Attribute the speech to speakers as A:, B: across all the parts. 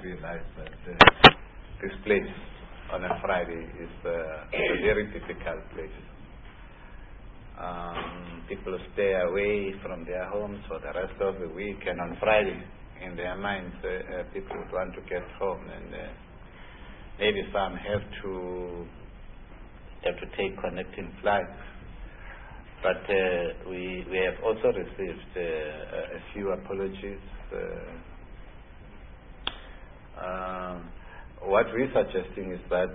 A: realize that this place on a Friday is a very difficult place. People stay away from their homes for the rest of the week, and on Friday, in their minds, people would want to get home, and maybe some have to take connecting flights. But we have also received a few apologies. What we're suggesting is that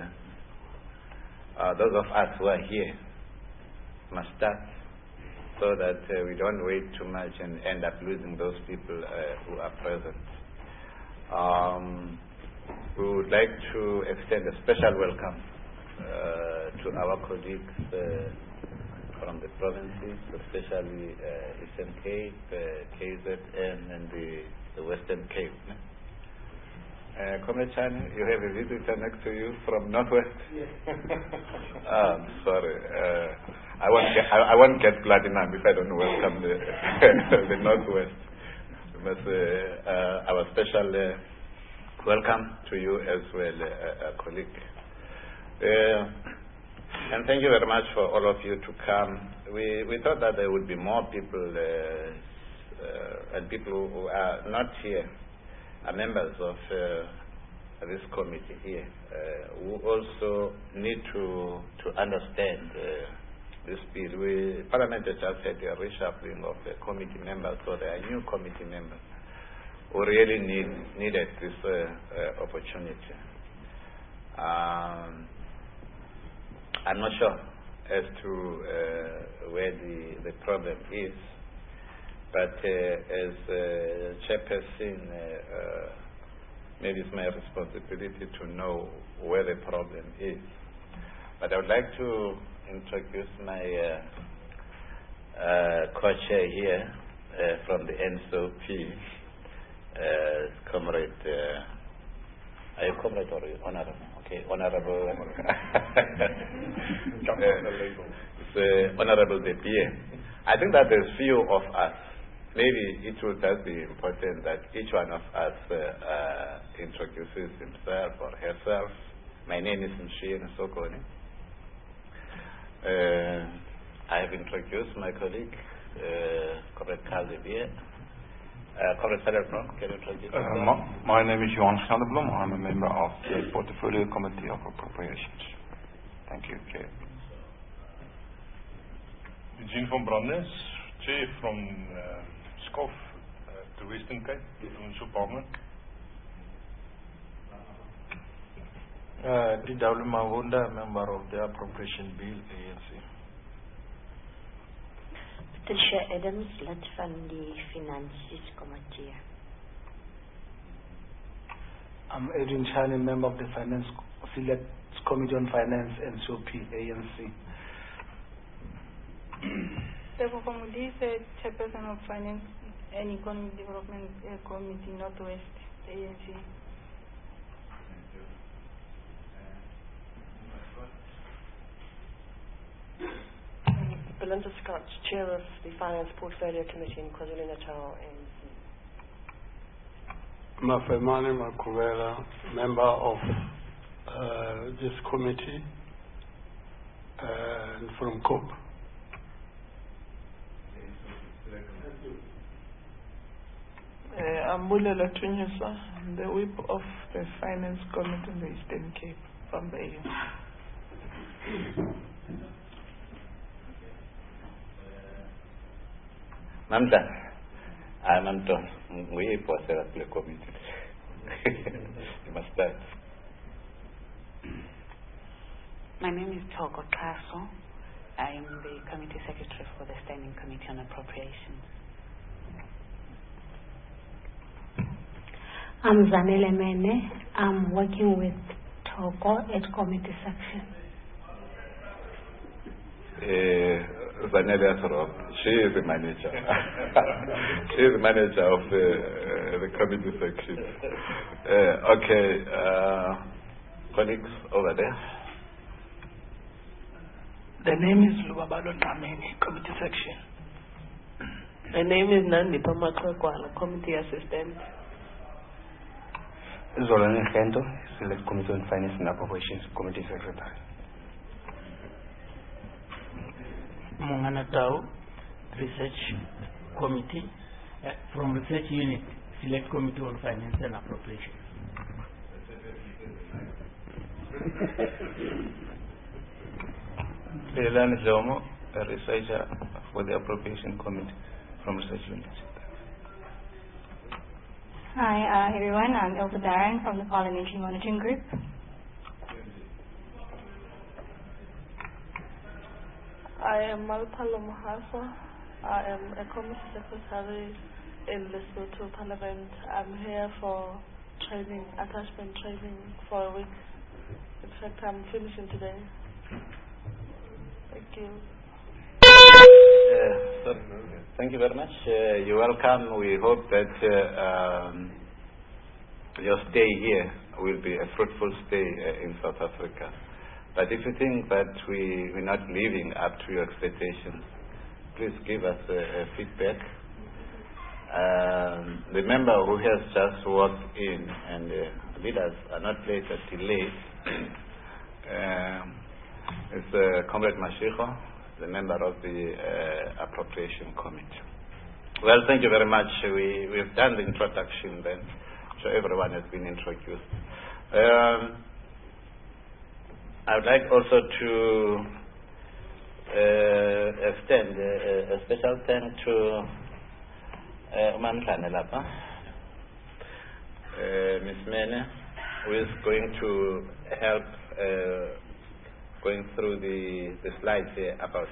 A: those of us who are here must start, so that we don't wait too much and end up losing those people who are present. We would like to extend a special welcome to our colleagues from the provinces, especially Eastern Cape, KZN, and the Western Cape. Comrade Chani, you have a visitor next to you from Northwest? Yes. Sorry. I won't get platinum if I don't welcome the Northwest. But our special welcome to you as well, colleague. And thank you very much for all of you to come. We thought that there would be more people and people who are not here are members of this committee here, who also need to understand this bill. Parliament has just had a reshuffling of the committee members, so there are new committee members who really needed this opportunity. I'm not sure as to where the problem is, but as chairperson, maybe it's my responsibility to know where the problem is. But I would like to introduce my co-chair here from the NSOP, Comrade. Are you comrade or honorable? Okay, honorable. Honorable Depier. I think that there's few of us. Maybe it would just be important that each one of us introduces himself or herself. My name is Mshie Nsokoni. I have introduced my colleague, Comrade Kazibier. Comrade Sadelblom, can you introduce yourself?
B: My name is Johan Sadelblom. I'm a member of the Portfolio Committee of Appropriations. Thank you, Chair.
C: Eugene van Brandes, Chair from SCOF, the Western Cape, Unso Palmer.
D: D.W. Mavunda, member of the Appropriation Bill, ANC.
E: Patricia Adams, lid van die Finansies Committee.
F: I'm Edwin Chani, member of the Finance Select Committee on Finance, NSOP, ANC.
G: Therefore, chairperson of Finance and Economic Development Committee, Northwest, ANC.
H: Belinda Scott, Chair of the Finance Portfolio Committee in KwaZulu-Natal, ANC.
I: Mafemane Makuvela, member of this committee from COPE.
J: I'm Bulela Tunyusa, the whip of the Finance Committee in the Eastern Cape from the ANC.
A: Mamta, I'm Anton. We was the committee. You must start.
K: My name is Togo Kaso. I am the Committee Secretary for the Standing Committee on Appropriations.
E: I'm Zanele Mene. I'm working with Togo at Committee Section.
A: Zanele Asoro, she is the manager. She is the manager of the Committee Section. Okay, colleagues over there.
L: The name is Lubabalo Nameni, Committee Section.
H: My name is Nandi Pamakwala, Committee Assistant.
B: Zolani Gento, Select Committee on Finance and Appropriations Committee Secretary.
L: Mongana Tau, Research Committee, from Research Unit, Select Committee on Finance and Appropriations.
B: Leilani Zomo, a researcher for the Appropriation Committee from Research Unit.
M: Hi everyone, I'm Ilse Darren from the Pollination Monitoring Group.
J: I am Malpalo Mohasa. I am a committee secretary in Lesotho Parliament. I'm here for training, attachment training for a week. In fact, I'm finishing today. Thank you.
A: Thank you very much. You're welcome. We hope that your stay here will be a fruitful stay in South Africa. But if you think that we're not living up to your expectations, please give us feedback. The member who has just walked in, and leaders are not late but delayed, is Comrade Mashiko, the member of the Appropriation Committee. Well, thank you very much. We've done the introduction then, so everyone has been introduced. I would like also to extend a special thanks to Umamhlane Lapa, Ms. Mene, who is going to help going through the slides here about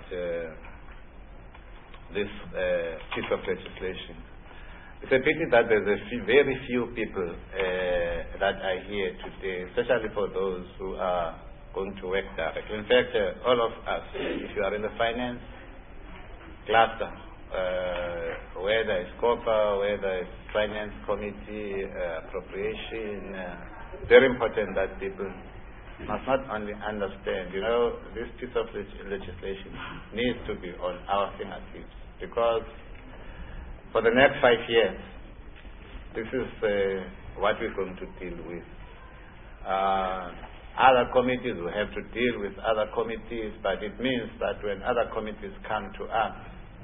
A: this piece of legislation. It's a pity that there's very few people that are here today, especially for those who are going to work directly. In fact, all of us, if you are in the finance cluster, whether it's COPA, whether it's finance committee, appropriation, very important that people must not only understand, this piece of legislation needs to be on our fingertips, because for the next 5 years, this is what we're going to deal with. Other committees will have to deal with other committees, but it means that when other committees come to us,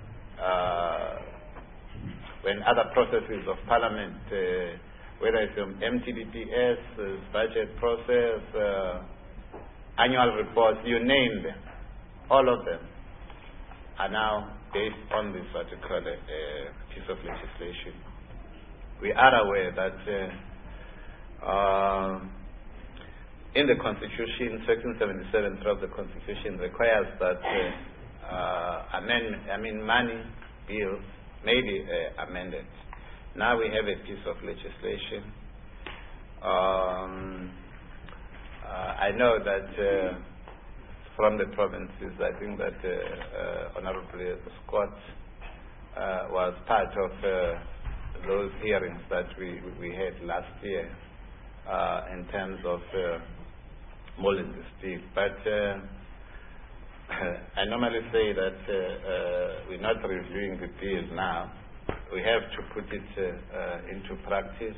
A: when other processes of parliament, whether it's MTBPS, budget process, annual reports, you name them, all of them are now based on this particular piece of legislation. We are aware that in the Constitution, Section 77 of the Constitution requires that money bills may be amended. Now we have a piece of legislation. I know that from the provinces, I think that Honorable Scott was part of those hearings that we had last year in terms of molding this bill. But I normally say that we're not reviewing the bill now. We have to put it into practice.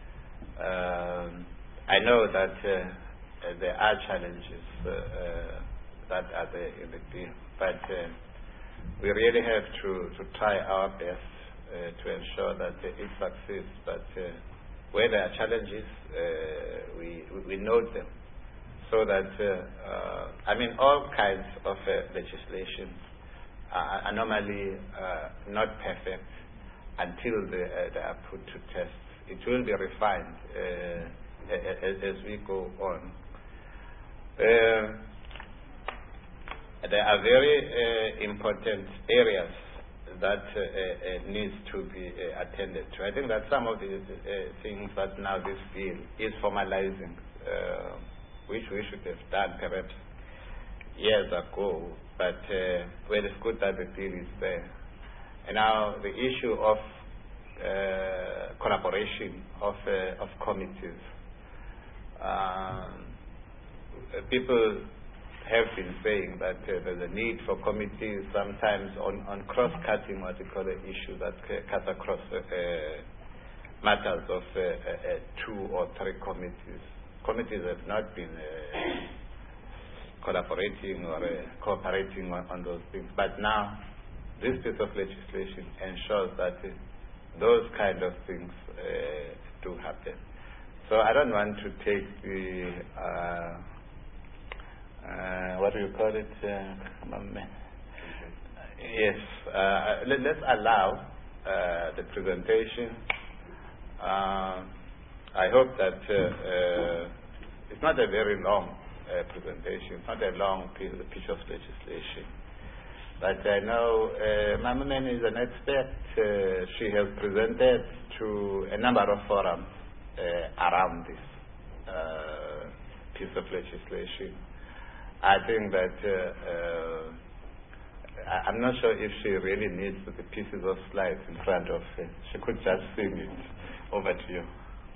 A: I know that there are challenges that are there in the bill, but we really have to try our best to ensure that it succeeds. But where there are challenges, we note them, so that all kinds of legislation are normally not perfect until they are put to test. It will be refined as we go on. There are very important areas that needs to be attended to. I think that some of the things that now this bill is formalizing, which we should have done perhaps years ago, but well, it's good that the bill is there. And now the issue of collaboration of committees. People have been saying that there's a need for committees sometimes on cross-cutting, what we call the issue that cuts across matters of 2 or 3 committees. Committees have not been collaborating or cooperating on those things. But now, this piece of legislation ensures that those kind of things do happen. So I don't want to take the, what do you call it? Yes, let's allow the presentation. I hope that it's not a very long presentation, it's not a long piece of legislation. But I know Mamunen is an expert. She has presented to a number of forums around this piece of legislation. I think that I'm not sure if she really needs the pieces of slides in front of her. She could just sing it. Over to you.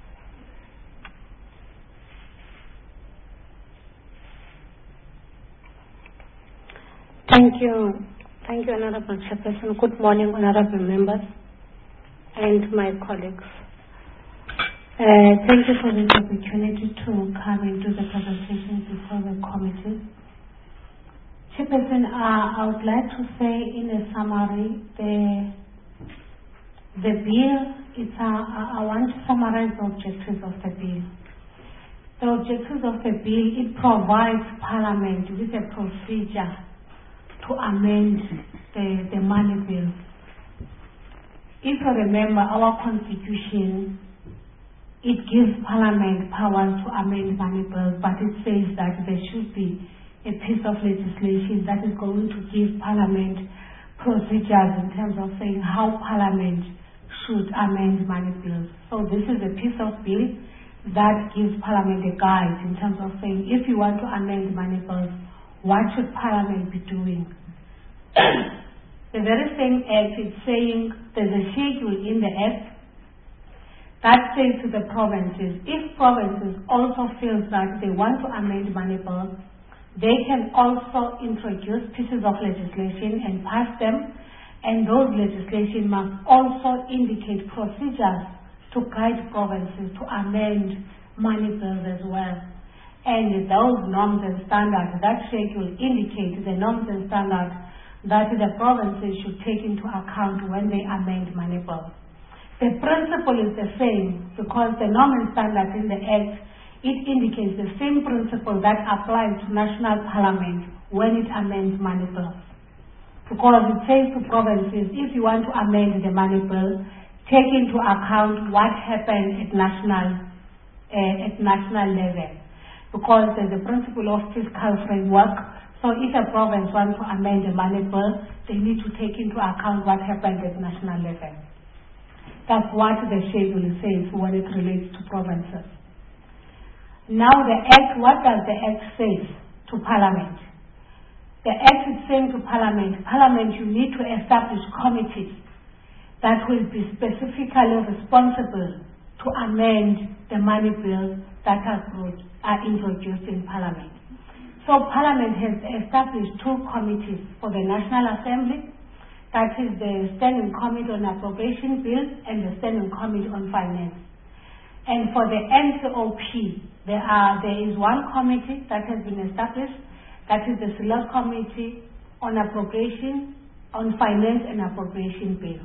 E: Thank you. Thank you, Honorable Chairperson. Good morning, Honorable Members and my colleagues. Thank you for this opportunity to come and do the presentation before the committee. Chairperson, I would like to say in a summary, the bill, I want to summarize the objectives of the bill. The objectives of the bill, it provides Parliament with a procedure to amend the money bill. If you remember our constitution, it gives Parliament powers to amend money bills, but it says that there should be a piece of legislation that is going to give Parliament procedures in terms of saying how Parliament should amend money bills. So this is a piece of bill that gives Parliament a guide in terms of saying if you want to amend money bills, what should Parliament be doing? The very same act is saying there's a schedule in the act that says to the provinces, if provinces also feel that they want to amend money bills, they can also introduce pieces of legislation and pass them, and those legislation must also indicate procedures to guide provinces to amend money bills as well. And those norms and standards, that schedule indicates the norms and standards that the provinces should take into account when they amend money bills. The principle is the same because the norm and standards in the Act, it indicates the same principle that applies to national parliament when it amends money bills. Because it says to provinces, if you want to amend the money bill, take into account what happened at national level. Because there's a principle of fiscal framework. So if a province wants to amend the money bill, they need to take into account what happened at national level. That's what the schedule says when it relates to provinces. Now the Act, what does the Act say to Parliament? The Act is saying to Parliament, Parliament, you need to establish committees that will be specifically responsible to amend the money bills that are introduced in Parliament. So Parliament has established 2 committees for the National Assembly. That is the Standing Committee on Appropriation Bills and the Standing Committee on Finance. And for the NCOP, there is 1 committee that has been established. That is the Select Committee on Appropriation, on Finance and Appropriation Bill.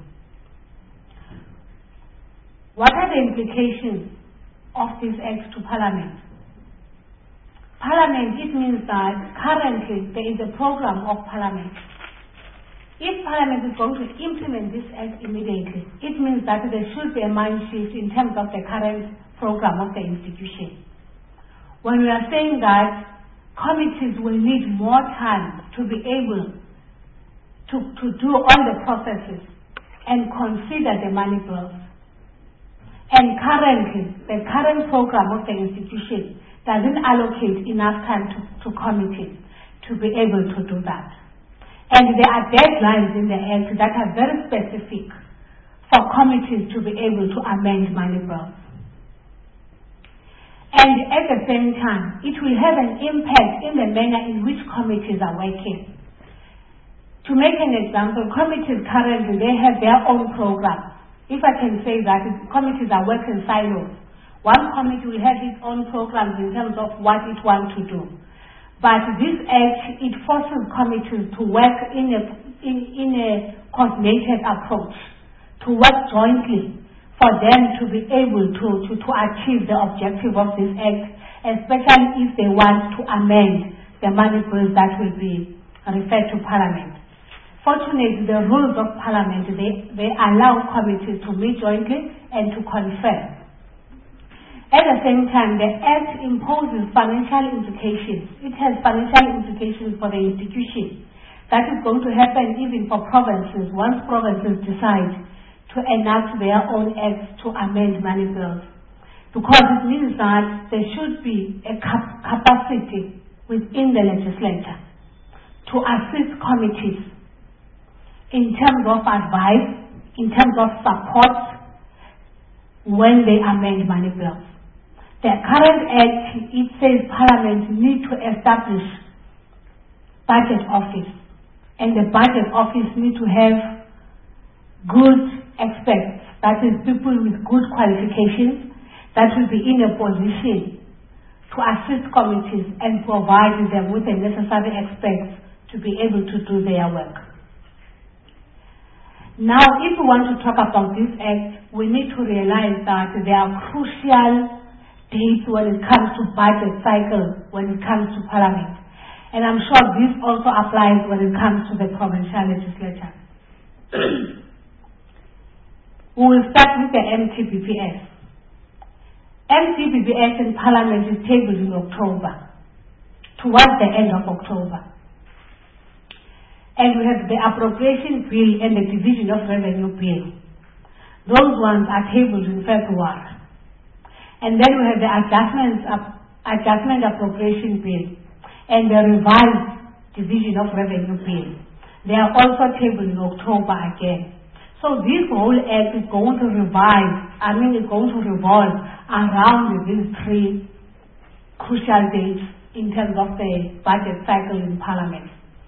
E: What are the implications of this Act to Parliament? Parliament, it means that currently there is a program of Parliament. If Parliament is going to implement this Act immediately, it means that there should be a mind shift in terms of the current program of the institution. When we are saying that committees will need more time to be able to do all the processes and consider the money bills. And currently, the current program of the institution doesn't allocate enough time to committees to be able to do that. And there are deadlines in the Act that are very specific for committees to be able to amend money bills. And at the same time, it will have an impact in the manner in which committees are working. To make an example, committees currently, they have their own program if I can say that, committees are work in silos. One committee will have its own programs in terms of what it wants to do. But this act, it forces committees to work in a coordinated approach, to work jointly for them to be able to achieve the objective of this act, especially if they want to amend the money bills that will be referred to Parliament. Fortunately, the rules of Parliament, they allow committees to meet jointly and to confer. At the same time, the Act imposes financial implications. It has financial implications for the institution. That is going to happen even for provinces, once provinces decide to enact their own acts to amend money bills. Because it means that there should be a capacity within the legislature to assist committees in terms of advice, in terms of support when they amend money bills. The current Act, it says Parliament need to establish budget office, and the budget office need to have good experts, that is people with good qualifications that will be in a position to assist committees and provide them with the necessary experts to be able to do their work. Now, if we want to talk about this Act, we need to realize that there are crucial dates when it comes to budget cycle, when it comes to Parliament. And I'm sure this also applies when it comes to the provincial legislature. We will start with the MTBPS. MTBPS in Parliament is tabled in October, towards the end of October. And we have the Appropriation Bill and the Division of Revenue Bill. Those ones are tabled in February. And then we have the Adjustment Appropriation Bill and the Revised Division of Revenue Bill. They are also tabled in October again. So this whole Act is going to revolve around these three crucial dates in terms of the budget cycle in Parliament.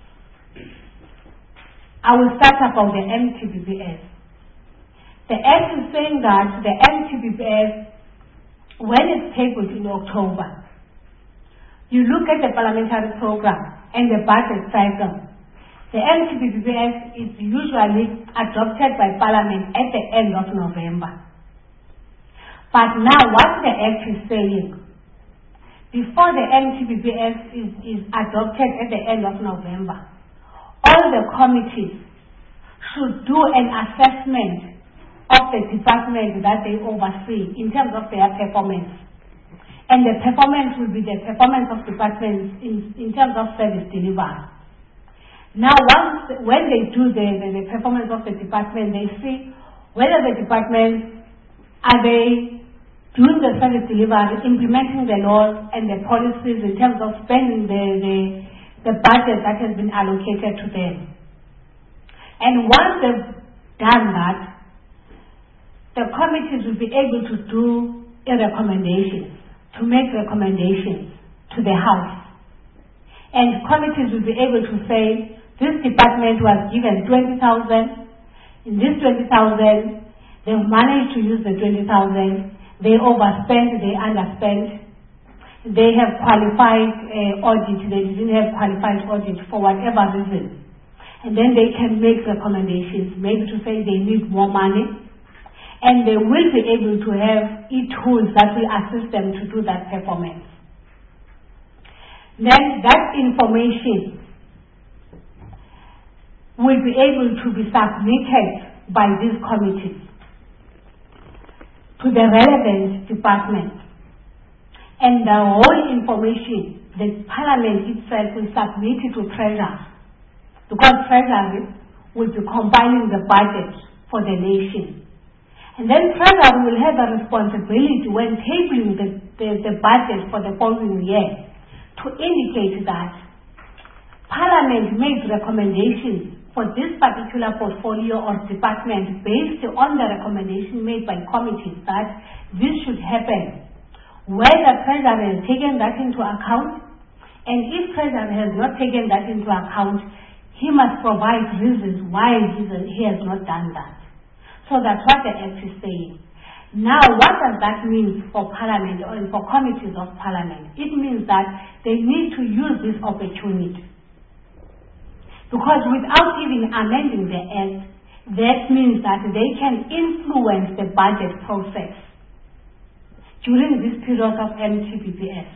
E: I will start about the MTBPS. The Act is saying that the MTBPS, when it's tabled in October, you look at the parliamentary program and the budget cycle. The MTBPS is usually adopted by Parliament at the end of November. But now what the Act is saying, before the MTBPS is adopted at the end of November, all the committees should do an assessment of the department that they oversee in terms of their performance. And the performance will be the performance of departments in terms of service delivery. Now, when they do the performance of the department, they see whether the departments, are they doing the service delivery, implementing the laws and the policies in terms of spending the budget that has been allocated to them. And once they've done that, the committees will be able to do a recommendation, to make recommendations to the House. And committees will be able to say, this department was given 20,000. In this 20,000, they've managed to use the 20,000. They overspent, they underspent. They have qualified audit, they didn't have qualified audit for whatever reason. And then they can make recommendations, maybe to say they need more money. And they will be able to have tools that will assist them to do that performance. Then that information will be able to be submitted by these committees to the relevant department. And the whole information, the Parliament itself will submit it to Treasury, because Treasury will be compiling the budget for the nation. And then Treasury will have a responsibility when tabling the budget for the following year to indicate that Parliament made recommendations for this particular portfolio or department based on the recommendation made by committees that this should happen. Whether Treasury has taken that into account, and if Treasury has not taken that into account, he must provide reasons why he has not done that. So that's what the Act is saying. Now, what does that mean for Parliament or for committees of Parliament? It means that they need to use this opportunity. Because without even amending the Act, that means that they can influence the budget process during this period of MTBPS.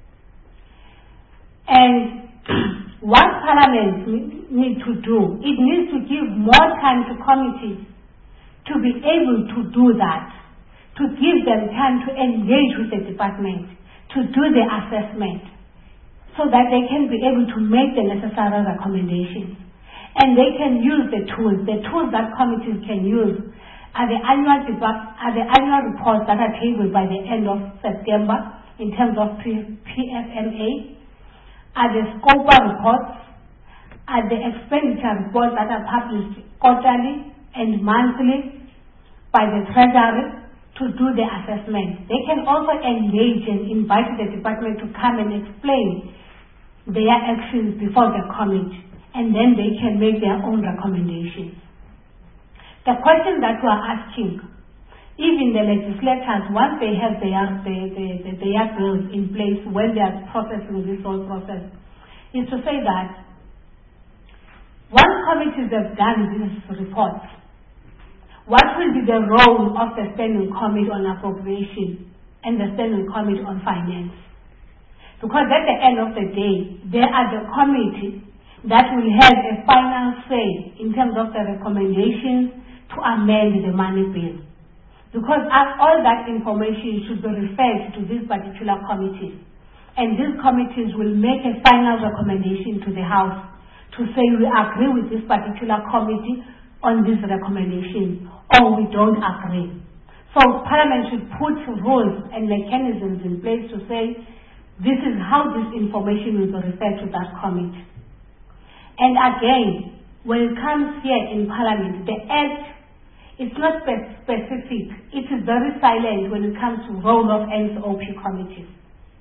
E: And what Parliament needs to do, it needs to give more time to committees to be able to do that, to give them time to engage with the department, to do the assessment, so that they can be able to make the necessary recommendations. And they can use the tools. The tools that committees can use are the annual reports that are tabled by the end of September in terms of PFMA, are the SCOPA reports, are the expenditure reports that are published quarterly and monthly by the Treasury to do the assessment. They can also engage and invite the department to come and explain their actions before the committee, and then they can make their own recommendations. The question that we are asking, even the legislators, once they have their bills in place, when they are processing this whole process, is to say that once committees have done these reports, what will be the role of the Standing Committee on Appropriation and the Standing Committee on Finance? Because at the end of the day, they are the committee that will have a final say in terms of the recommendations to amend the money bill. Because all that information should be referred to these particular committees. And these committees will make a final recommendation to the House to say we agree with this particular committee on this recommendation, or we don't agree. So Parliament should put rules and mechanisms in place to say this is how this information will be referred to that committee. And again, when it comes here in Parliament, the Act is not specific. It is very silent when it comes to role of NCOP committees.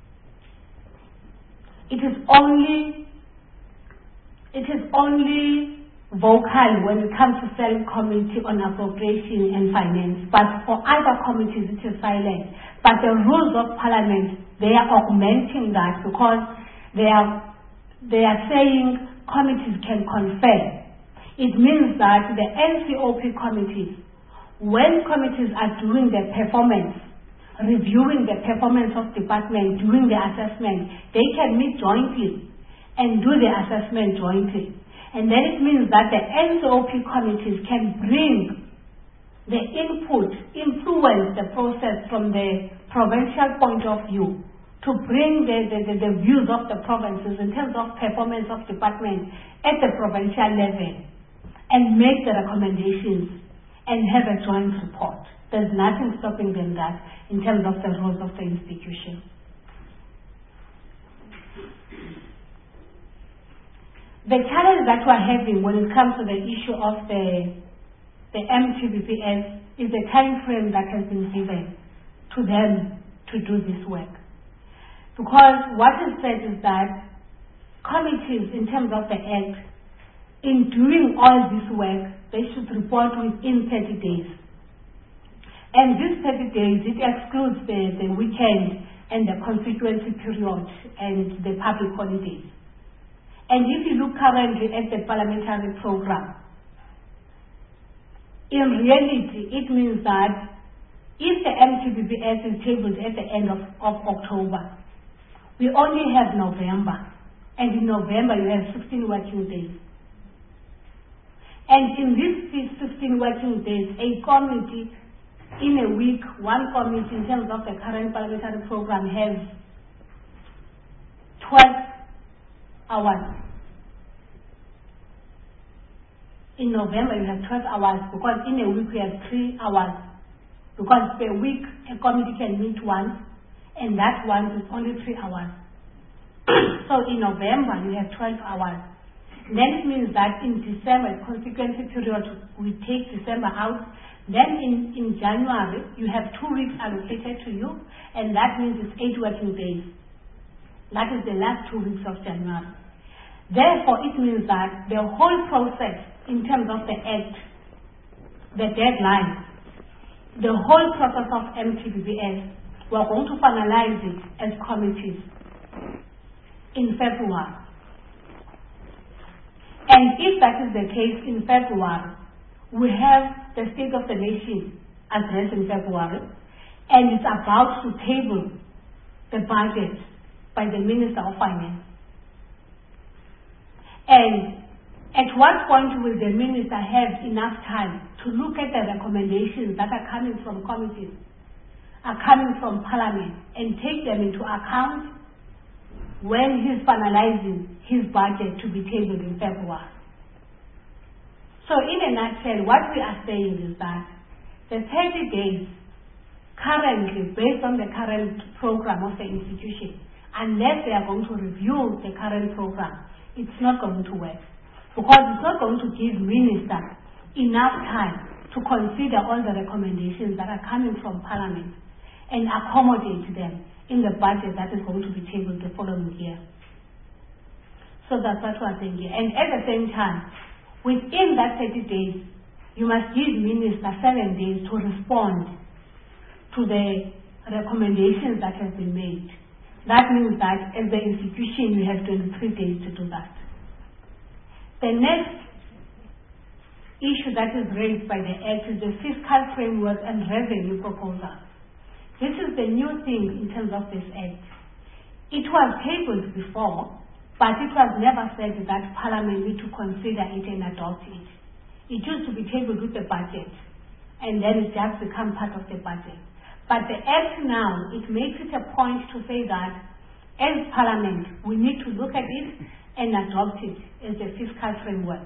E: It is only vocal when it comes to Select Committee on Appropriation and Finance, but for other committees it is silent. But the rules of Parliament, they are augmenting that, because they are saying committees can confer. It means that the NCOP committees, when committees are doing their performance, reviewing the performance of department, doing the assessment, they can meet jointly and do the assessment jointly. And then it means that the NCOP committees can bring the input, influence the process from the provincial point of view, to bring the views of the provinces in terms of performance of department at the provincial level, and make the recommendations and have a joint report. There's nothing stopping them that in terms of the roles of the institution. The challenge that we're having when it comes to the issue of the MTBPS is the time frame that has been given to them to do this work. Because what is said is that committees, in terms of the Act, in doing all this work, they should report within 30 days. And these 30 days, it excludes the weekend and the constituency period and the public holidays. And if you look currently at the parliamentary program, in reality, it means that if the MTBPS is tabled at the end of October, we only have November. And in November, you have 16 working days. And in these 16 working days, a committee in a week, one committee in terms of the current parliamentary program has 12 hours. In November, you have 12 hours, because in a week we have 3 hours. Because per week, a committee can meet once, and that once is only 3 hours. So in November, you have 12 hours. Then it means that in December, constituency period, we take December out. Then in January, you have 2 weeks allocated to you, and that means it's 8 working days. That is the last 2 weeks of January. Therefore, it means that the whole process, in terms of the Act, the deadline, the whole process of MTBBS, we're going to finalize it as committees in February. And if that is the case in February, we have the State of the Nation address in February, and it's about to table the budget by the Minister of Finance. And at what point will the Minister have enough time to look at the recommendations that are coming from committees, are coming from Parliament, and take them into account when he's finalizing his budget to be tabled in February? So in a nutshell, what we are saying is that the 30 days currently, based on the current program of the institution, unless they are going to review the current program, it's not going to work. Because it's not going to give Minister enough time to consider all the recommendations that are coming from Parliament and accommodate them in the budget that is going to be tabled the following year. So that's what we're saying here. And at the same time, within that 30 days, you must give Minister 7 days to respond to the recommendations that have been made. That means that as the institution, you have 23 days to do that. The next issue that is raised by the Act is the fiscal framework and revenue proposal. This is the new thing in terms of this Act. It was tabled before, but it was never said that Parliament need to consider it and adopt it. It used to be tabled with the budget, and then it just become part of the budget. But the Act now, it makes it a point to say that as Parliament, we need to look at it and adopt it as a fiscal framework.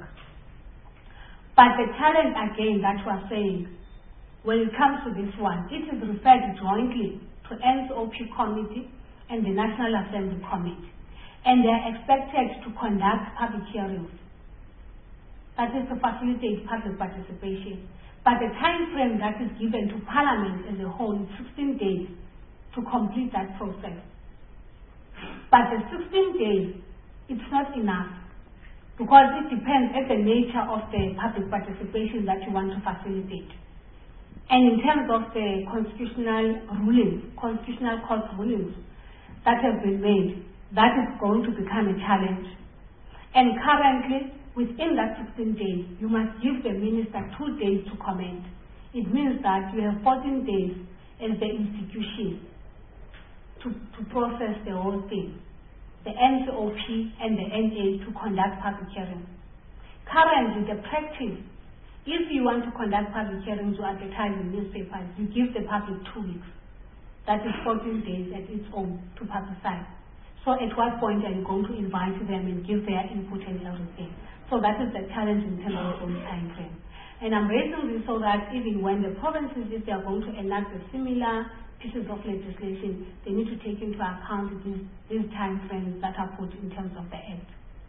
E: But the challenge again that we're saying, when it comes to this one, it is referred jointly to NCOP committee and the National Assembly committee. And they are expected to conduct public hearings. That is to facilitate public participation. But the time frame that is given to Parliament as a whole is 16 days to complete that process. But the 16 days, it's not enough, because it depends on the nature of the public participation that you want to facilitate. And in terms of the constitutional rulings, constitutional court rulings that have been made, that is going to become a challenge. And currently, within that 16 days, you must give the Minister 2 days to comment. It means that you have 14 days as the institution to process the whole thing. The NCOP and the NA to conduct public hearings. Currently, the practice, if you want to conduct public hearings or advertise in newspapers, you give the public 2 weeks. That is 14 days at its own to publicize. So at what point are you going to invite them and give their input and everything? So that is the challenge in terms of the time frame. And I'm raising this so that even when the provinces, if they are going to enact a similar pieces of legislation, they need to take into account these time frames that are put in terms of the Act.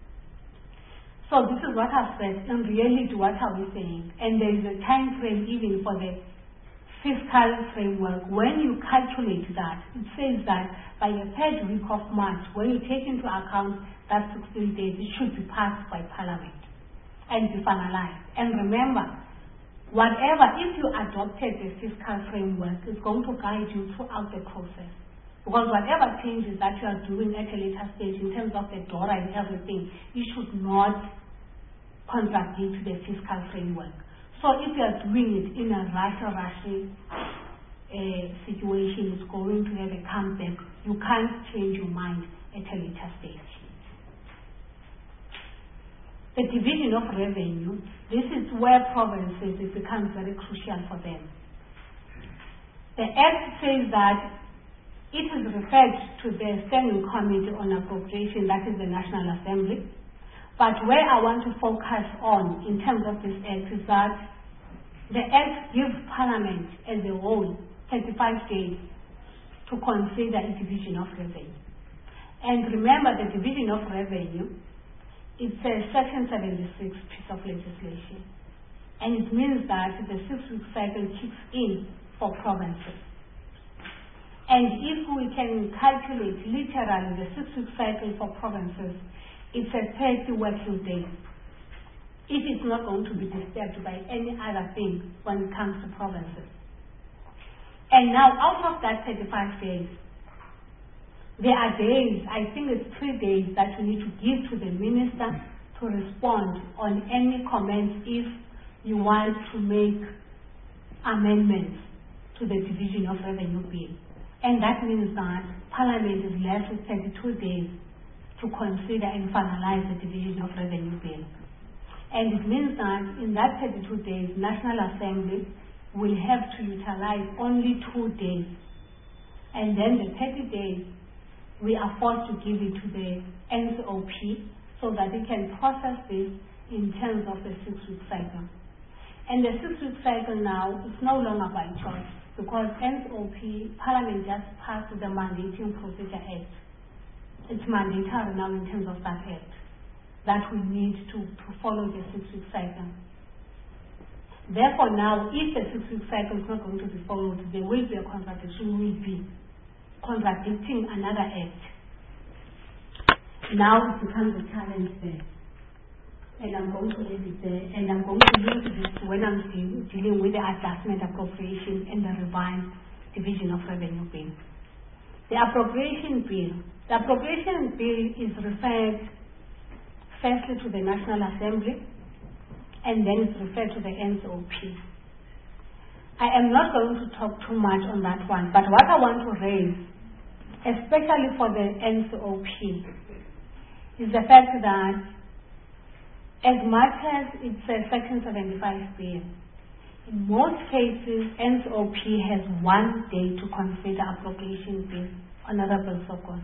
E: So this is what I've said, and really what are we saying? And there is a time frame even for the fiscal framework. When you calculate that, it says that by the 3rd week of March, when you take into account that 16 days, it should be passed by Parliament and be finalized. And remember, whatever, if you adopted the fiscal framework, it's going to guide you throughout the process. Because whatever changes that you are doing at a later stage in terms of the DORA and everything, you should not contradict the fiscal framework. So if you are doing it in a rushy situation, it's going to have a comeback. You can't change your mind at a later stage. The division of revenue, this is where provinces, it becomes very crucial for them. The Act says that it is referred to the Standing Committee on Appropriation, that is the National Assembly. But where I want to focus on in terms of this Act is that the Act gives Parliament as a whole 35 days to consider a division of revenue. And remember, the division of revenue, it's a Section 76 piece of legislation. And it means that the 6-week cycle kicks in for provinces. And if we can calculate literally the 6-week cycle for provinces, it's a 30 working days. if it's not going to be disturbed by any other thing when it comes to provinces. And now, out of that 35 days, there are days, I think it's 3 days, that you need to give to the minister to respond on any comments if you want to make amendments to the Division of Revenue Bill. And that means that Parliament is left with 32 days to consider and finalize the Division of Revenue Bill. And it means that in that 32 days, National Assembly will have to utilize only 2 days. And then the 30 days, we are forced to give it to the NCOP so that it can process this in terms of the 6-week cycle. And the 6-week cycle now is no longer by choice because NCOP, Parliament just passed the Mandating Procedure Act. It's mandatory now in terms of that act that we need to follow the 6-week cycle. Therefore now, if the 6-week cycle is not going to be followed, there will be a contradiction, will be contradicting another act. Now it becomes a challenge there. And I'm going to leave it there. And I'm going to use this when I'm dealing with the adjustment appropriation and the revised Division of Revenue Bill. The appropriation bill is referred firstly to the National Assembly and then it's referred to the NCOP. I am not going to talk too much on that one, but what I want to raise, especially for the NCOP, is the fact that as much as it's a Section 75 bill, in most cases, NCOP has 1 day to consider appropriation bill. Honorable Sokon.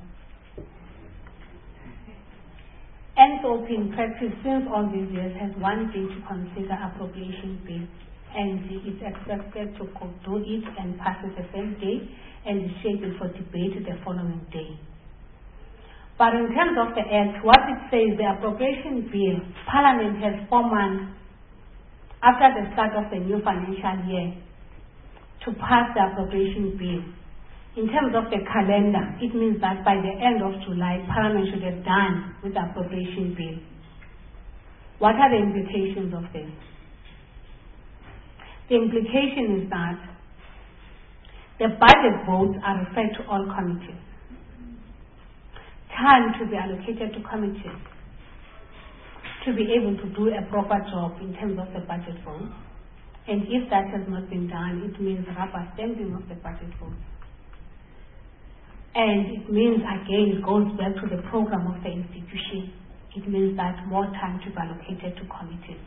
E: NCOP in practice since all these years has 1 day to consider appropriation bill, and it's expected to do it and pass it the same day and is scheduled for debate the following day. But in terms of the Act, what it says, the appropriation bill, Parliament has 4 months after the start of the new financial year to pass the appropriation bill. In terms of the calendar, it means that by the end of July, Parliament should have done with the appropriation bill. What are the implications of this? The implication is that the budget votes are referred to all committees. Time to be allocated to committees to be able to do a proper job in terms of the budget vote. And if that has not been done, it means rubber stamping of the budget vote. And it means, again, it goes back to the program of the institution. It means that more time to be allocated to committees.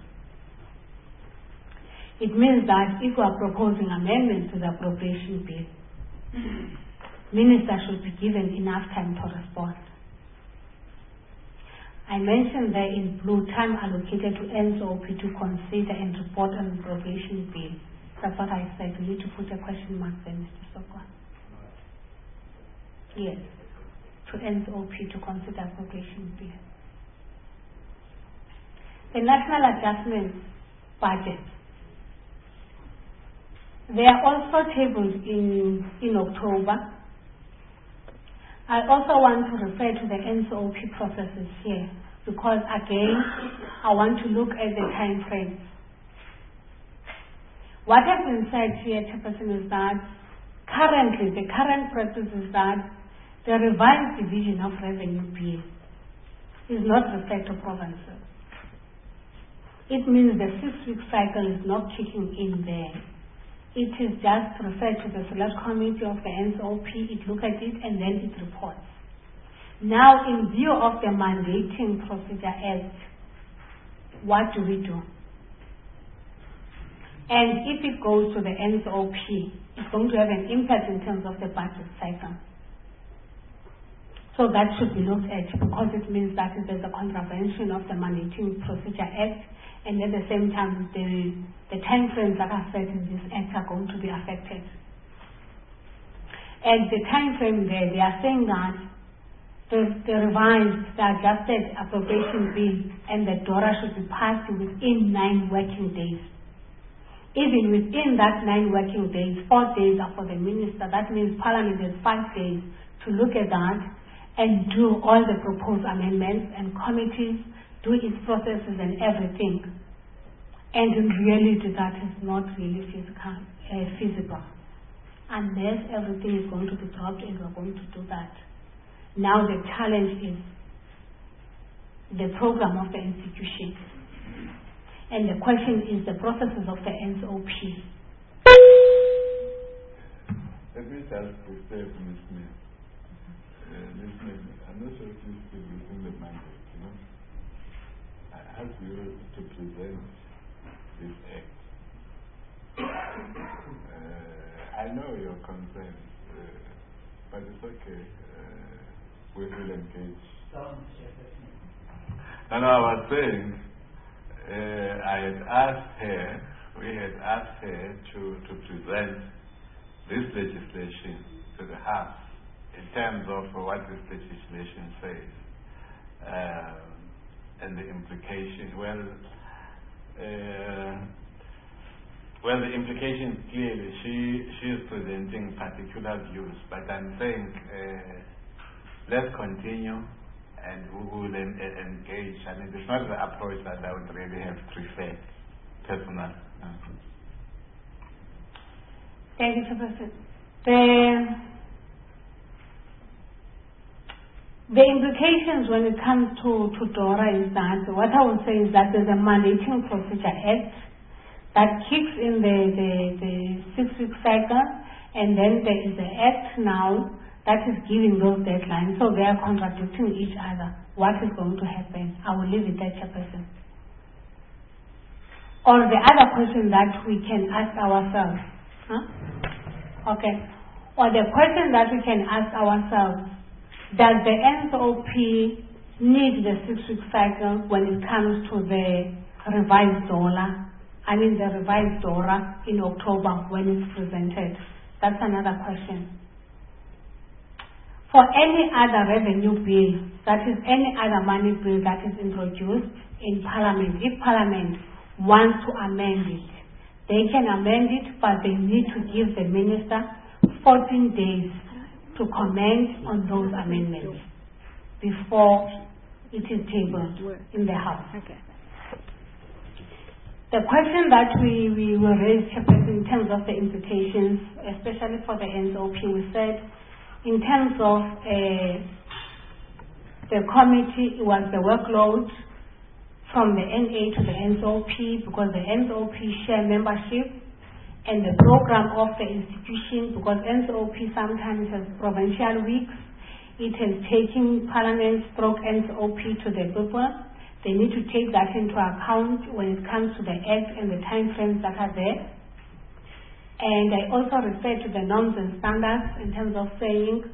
E: It means that if we are proposing amendments to the appropriation bill, ministers should be given enough time to respond. I mentioned there in blue time allocated to NCOP to consider and report on the appropriation bill. That's what I said. We need to put a question mark there, Mr. Sokwan. Yes, to NCOP to consider appropriation bill. The National Adjustment Budget. They are also tabled in October. I also want to refer to the NCOP processes here because, again, I want to look at the time frame. What has been said here, Chairperson, is that currently, the current practice is that the revised Division of Revenue Bill is not referred to provinces. It means the 6-week cycle is not kicking in there. It is just referred to the select committee of the NCOP, it looks at it and then it reports. Now, in view of the Mandating Procedure Act, what do we do? And if it goes to the NCOP, it's going to have an impact in terms of the budget cycle. So that should be looked at because it means that there's a contravention of the Mandating Procedure Act, and at the same time the time frames that are set in this act are going to be affected. And the time frame there, they are saying that the revised, the adjusted appropriation bill and the DORA should be passed within 9 working days. Even within that 9 working days, 4 days are for the minister. That means Parliament has 5 days to look at that and do all the proposed amendments, and committees do its processes and everything And in reality, that is not really feasible. Unless everything is going to be dropped and we're going to do that. Now the challenge is the program of the institution. And the question is the processes of the NSOP.
N: Let me just disturb Ms. Smith. Ms. Smith, I'm not sure if you still within the mandate, you know. I ask you to present this act. I know your concerns, but it's okay. We will engage. No, I was saying, we had asked her to present this legislation to the House in terms of what this legislation says and the implication. Well, the implication clearly, she is presenting particular views, but I'm saying let's continue and we will engage. I mean, it's not the approach that I would really have preferred personally.
E: Thank you, Professor. The implications when it comes to DORA is that, what I would say is that there's a Mandating Procedure Act that kicks in the 6-week cycle, and then there is the Act now that is giving those deadlines. So they are contradicting each other. What is going to happen? I will leave it there, Chairperson. Or the other question that we can ask ourselves. Okay. Or the question that we can ask ourselves, does the NSOP need the 6-week cycle when it comes to the revised DORA? I mean the revised DORA in October when it's presented. That's another question. For any other revenue bill, that is any other money bill that is introduced in Parliament, if Parliament wants to amend it, they can amend it, but they need to give the Minister 14 days to comment on those amendments before it is tabled in the House.
O: Okay.
E: The question that we will raise in terms of the implications, especially for the NSOP, we said in terms of the committee, it was the workload from the NA to the NSOP, because the NSOP share membership, and the program of the institution, because NSOP sometimes has provincial weeks. It has taken Parliament stroke NSOP to the people. They need to take that into account when it comes to the Act and the time frames that are there. And I also refer to the norms and standards in terms of saying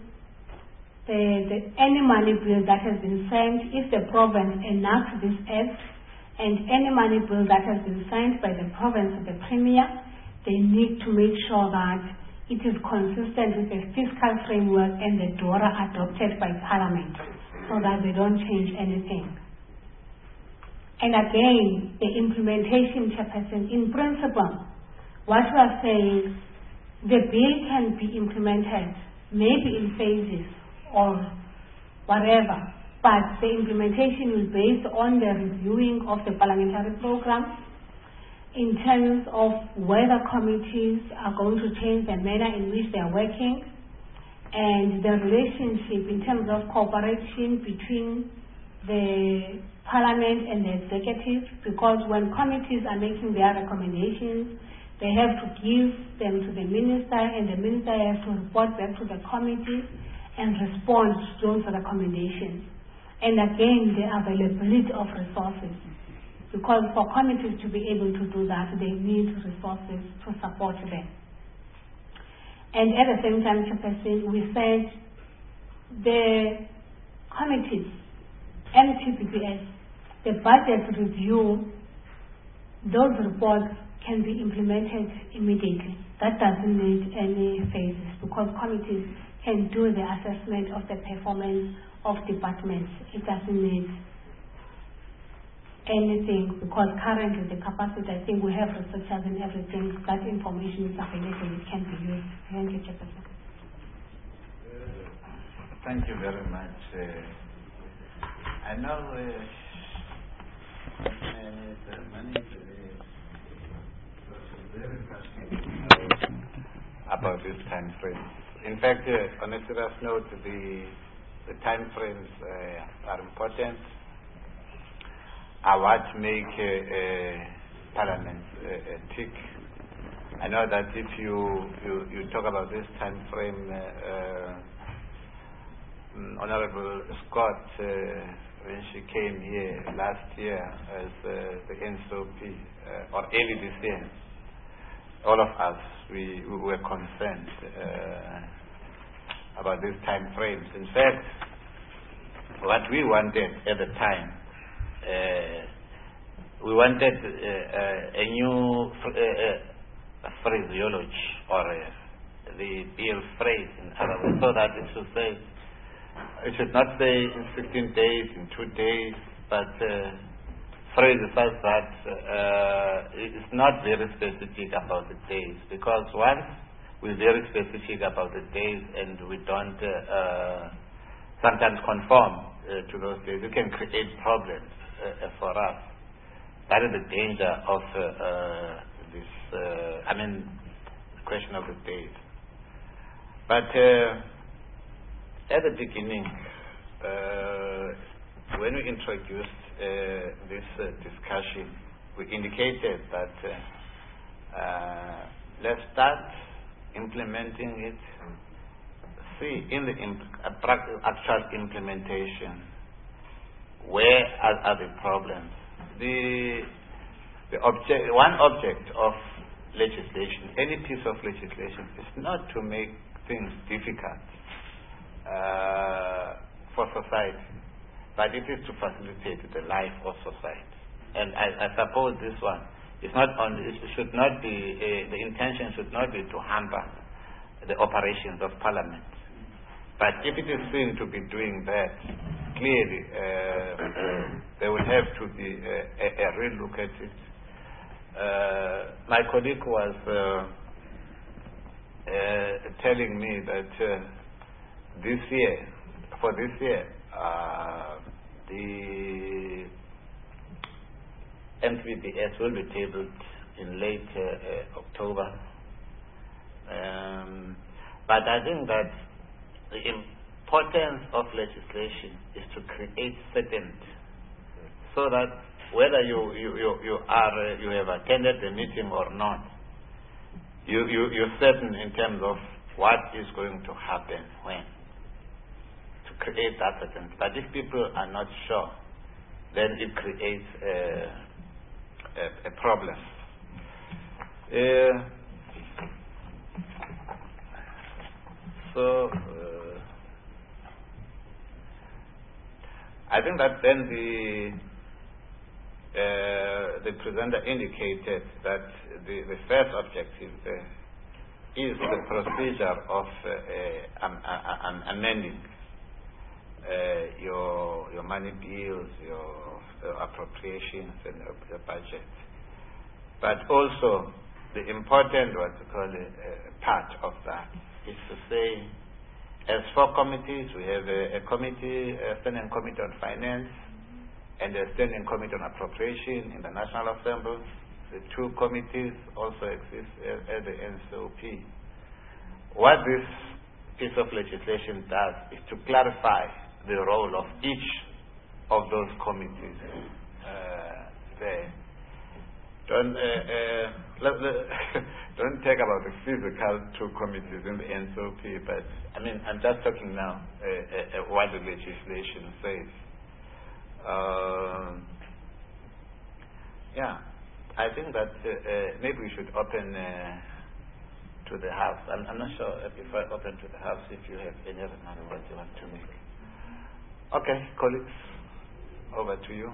E: any money bill that has been sent, if the province enacts this Act, and any money bill that has been signed by the province or the Premier, they need to make sure that it is consistent with the fiscal framework and the DORA adopted by Parliament, so that they don't change anything. And again, the implementation, Chairperson, in principle, what we are saying, the bill can be implemented, maybe in phases or whatever, but the implementation is based on the reviewing of the parliamentary program in terms of whether committees are going to change the manner in which they are working, and the relationship in terms of cooperation between the Parliament and the executive, because when committees are making their recommendations, they have to give them to the Minister, and the Minister has to report back to the committee and respond to those recommendations. And again, the availability of resources, because for committees to be able to do that, they need resources to support them. And at the same time, Chairperson, we said the committees, MTPPS, the budget review, those reports can be implemented immediately. That doesn't need any phases, because committees can do the assessment of the performance of departments. It doesn't need anything, because currently the capacity, I think we have researchers and everything, that information is available, it can be used. Thank you, Chairperson.
A: Thank you very much. I know about this time frame. In fact, on a serious note, the time frames are important, are what make Parliament tick. I know that if you talk about this time frame, Honorable Scott, when she came here last year as the NCOP, or early this year, all of us, we were concerned about these time frames. In fact, what we wanted at the time, we wanted a new phraseology, or the bill phrase, in other words, so that it should not say in 15 days, in 2 days, but phrase such that it's not very specific about the days, because once we're very specific about the days and we don't sometimes conform to those days, we can create problems for us. That is the danger of this, the question of the days. But at the beginning, when we introduced this discussion, we indicated that let's start implementing it, see in the actual implementation where are the problems. One object of legislation, any piece of legislation, is not to make things difficult for society, but it is to facilitate the life of society. And I suppose this one is not only, it should not be, the intention should not be to hamper the operations of Parliament. But if it is seen to be doing that, clearly there will have to be a real look at it. My colleague was telling me that for this year, the MPBS will be tabled in late October. But I think that the importance of legislation is to create certainty, so that whether you have attended the meeting or not, you're certain in terms of what is going to happen when, to create that certainty. But if people are not sure, then it creates a problem. I think that then the presenter indicated that the first objective is the procedure of amending your money bills, your appropriations, and your budget. But also the important part of that is to say, as 4 committees, we have a standing committee on finance and a standing committee on appropriation in the National Assembly. The 2 committees also exist at the NCOP. What this piece of legislation does is to clarify the role of each of those committees there. Don't talk about the physical 2 committees in the NCOP, but I'm just talking now what the legislation says. I think that maybe we should open to the House. I'm not sure if I open to the House, if you have any other what you want to make. Okay, colleagues, over to you.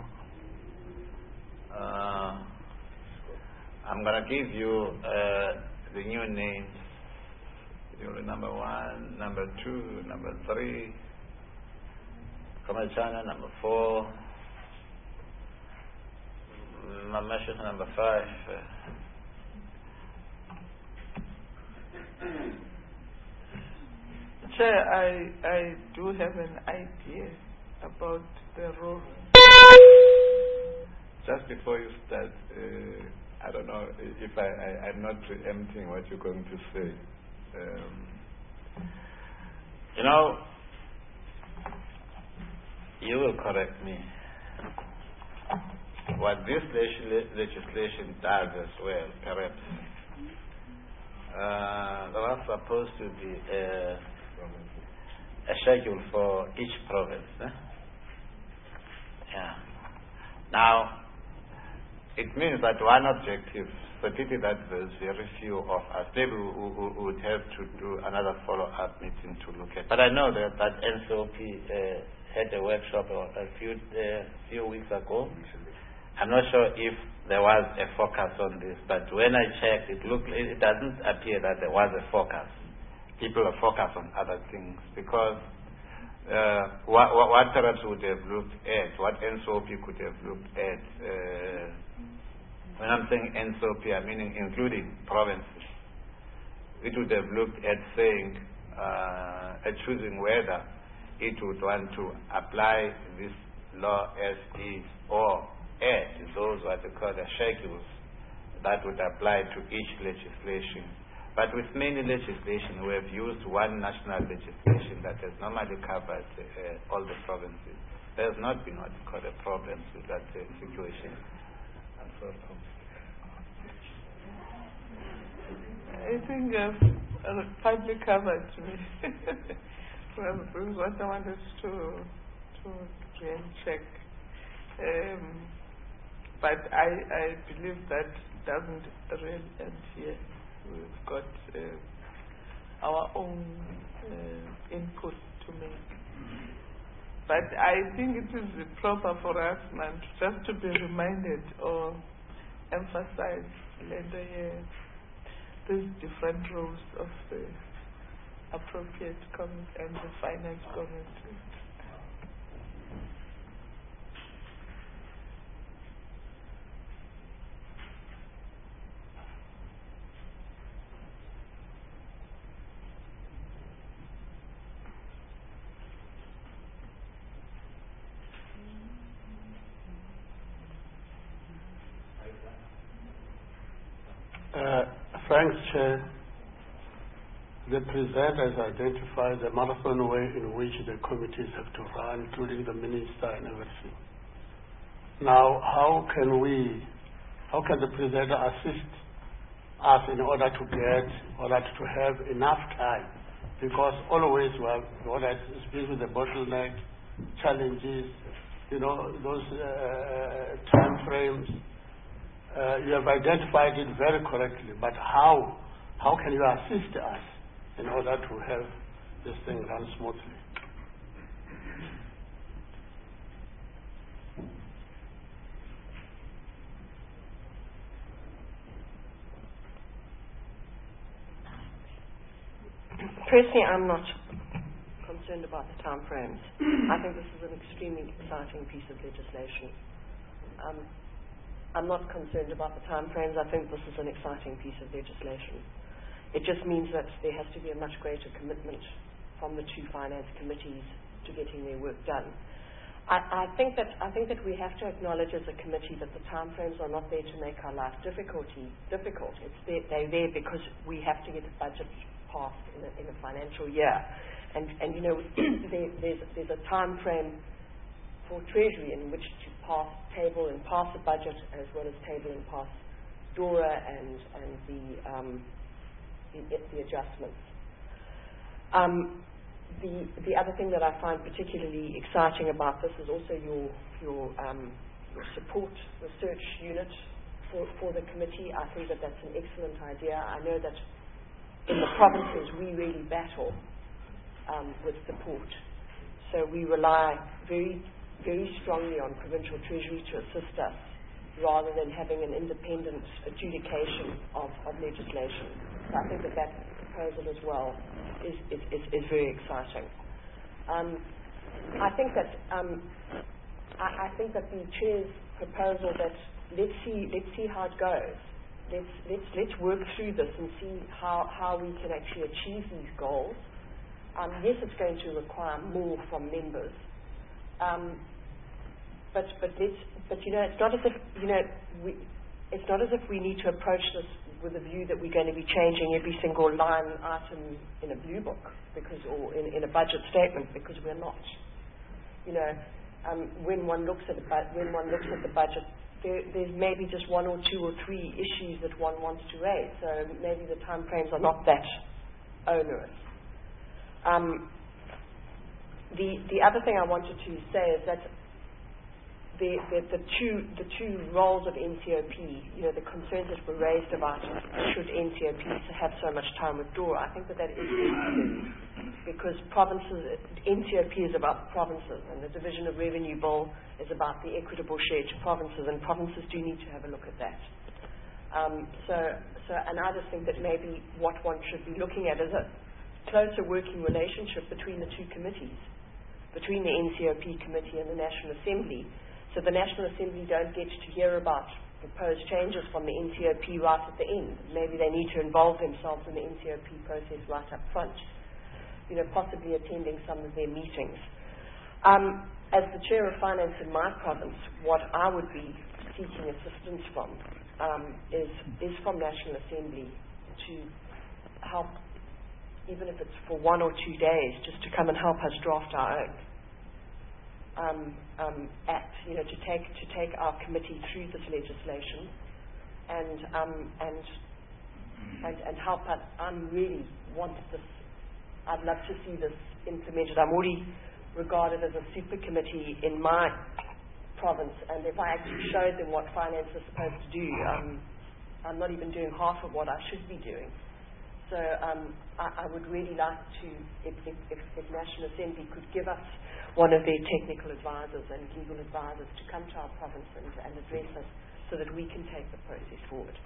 A: I'm going to give you the new names. Number 1, number 2, number 3, Kamachana, number 4, Mamashik, number 5.
O: Chair, I do have an idea about the role.
A: Just before you start,
N: I don't know if I'm not preempting what you're going to say.
A: You will correct me. What this legislation does as well, perhaps, there was supposed to be a schedule for each province. Yeah. Now, it means that one objective, the pity that there's very few of us, maybe we would have to do another follow-up meeting to look at. But I know that NCOP had a workshop a few weeks ago. I'm not sure if there was a focus on this, but when I checked, it doesn't appear that there was a focus. People are focused on other things because what perhaps would have looked at, what NCOP could have looked at, when I'm saying NCOP, I'm meaning including provinces. It would have looked at saying, at choosing whether it would want to apply this law as is or add those what they call the schedules that would apply to each legislation. But with many legislation, we have used one national legislation that has normally covered all the provinces. There has not been what you call a problem with that situation. And so on.
O: I think partly covered me. What I wanted to check. But I believe that doesn't really end here. We've got our own input to make. But I think it is proper for us, man, just to be reminded or emphasize later these different roles of the appropriate committee and the finance committee.
I: Thanks, Chair. The presenters identified the marathon way in which the committees have to run, including the minister and everything. Now, how can the presenter assist us in order to have enough time? Because always we have what I speak with the bottleneck challenges, those time frames. You have identified it very correctly, but how can you assist us in order to have this thing run smoothly?
H: Personally, I'm not concerned about the time frames. I think this is an extremely exciting piece of legislation. I'm not concerned about the time frames. I think this is an exciting piece of legislation. It just means that there has to be a much greater commitment from the two finance committees to getting their work done. I think that we have to acknowledge as a committee that the time frames are not there to make our life difficult. They're there because we have to get the budget passed in a financial year. And there's a time frame for Treasury in which to table and pass the budget, as well as table and pass DORA and the adjustments. The other thing that I find particularly exciting about this is also your support research unit for the committee. I think that that's an excellent idea. I know that in the provinces we really battle with support, so we rely very strongly on provincial treasury to assist us, rather than having an independent adjudication of legislation. So I think that proposal as well is very exciting. I think that the chair's proposal that let's see how it goes. Let's work through this and see how we can actually achieve these goals. Yes, it's going to require more from members. But it's not as if it's not as if we need to approach this with a view that we're going to be changing every single line item in a blue book or in a budget statement, because we're not. When one looks at the budget, there's maybe just one or two or three issues that one wants to raise. So maybe the time frames are not that onerous. The other thing I wanted to say is that the two roles of NCOP, the concerns that were raised about should NCOP have so much time with DORA, I think that is necessary, because NCOP is about provinces, and the Division of Revenue Bill is about the equitable share to provinces, and provinces do need to have a look at that. And I just think that maybe what one should be looking at is a closer working relationship between the two committees, between the NCOP committee and the National Assembly, so the National Assembly don't get to hear about proposed changes from the NCOP right at the end. Maybe they need to involve themselves in the NCOP process right up front, possibly attending some of their meetings. As the Chair of Finance in my province, what I would be seeking assistance from is from National Assembly to help, even if it's for 1 or 2 days, just to come and help us draft our own act, to take our committee through this legislation and help us. I really want this. I'd love to see this implemented. I'm already regarded as a super committee in my province, and if I actually showed them what finance is supposed to do, I'm not even doing half of what I should be doing. So I would really like to, if National Assembly could give us one of their technical advisors and legal advisors to come to our province and address us, so that we can take the process forward.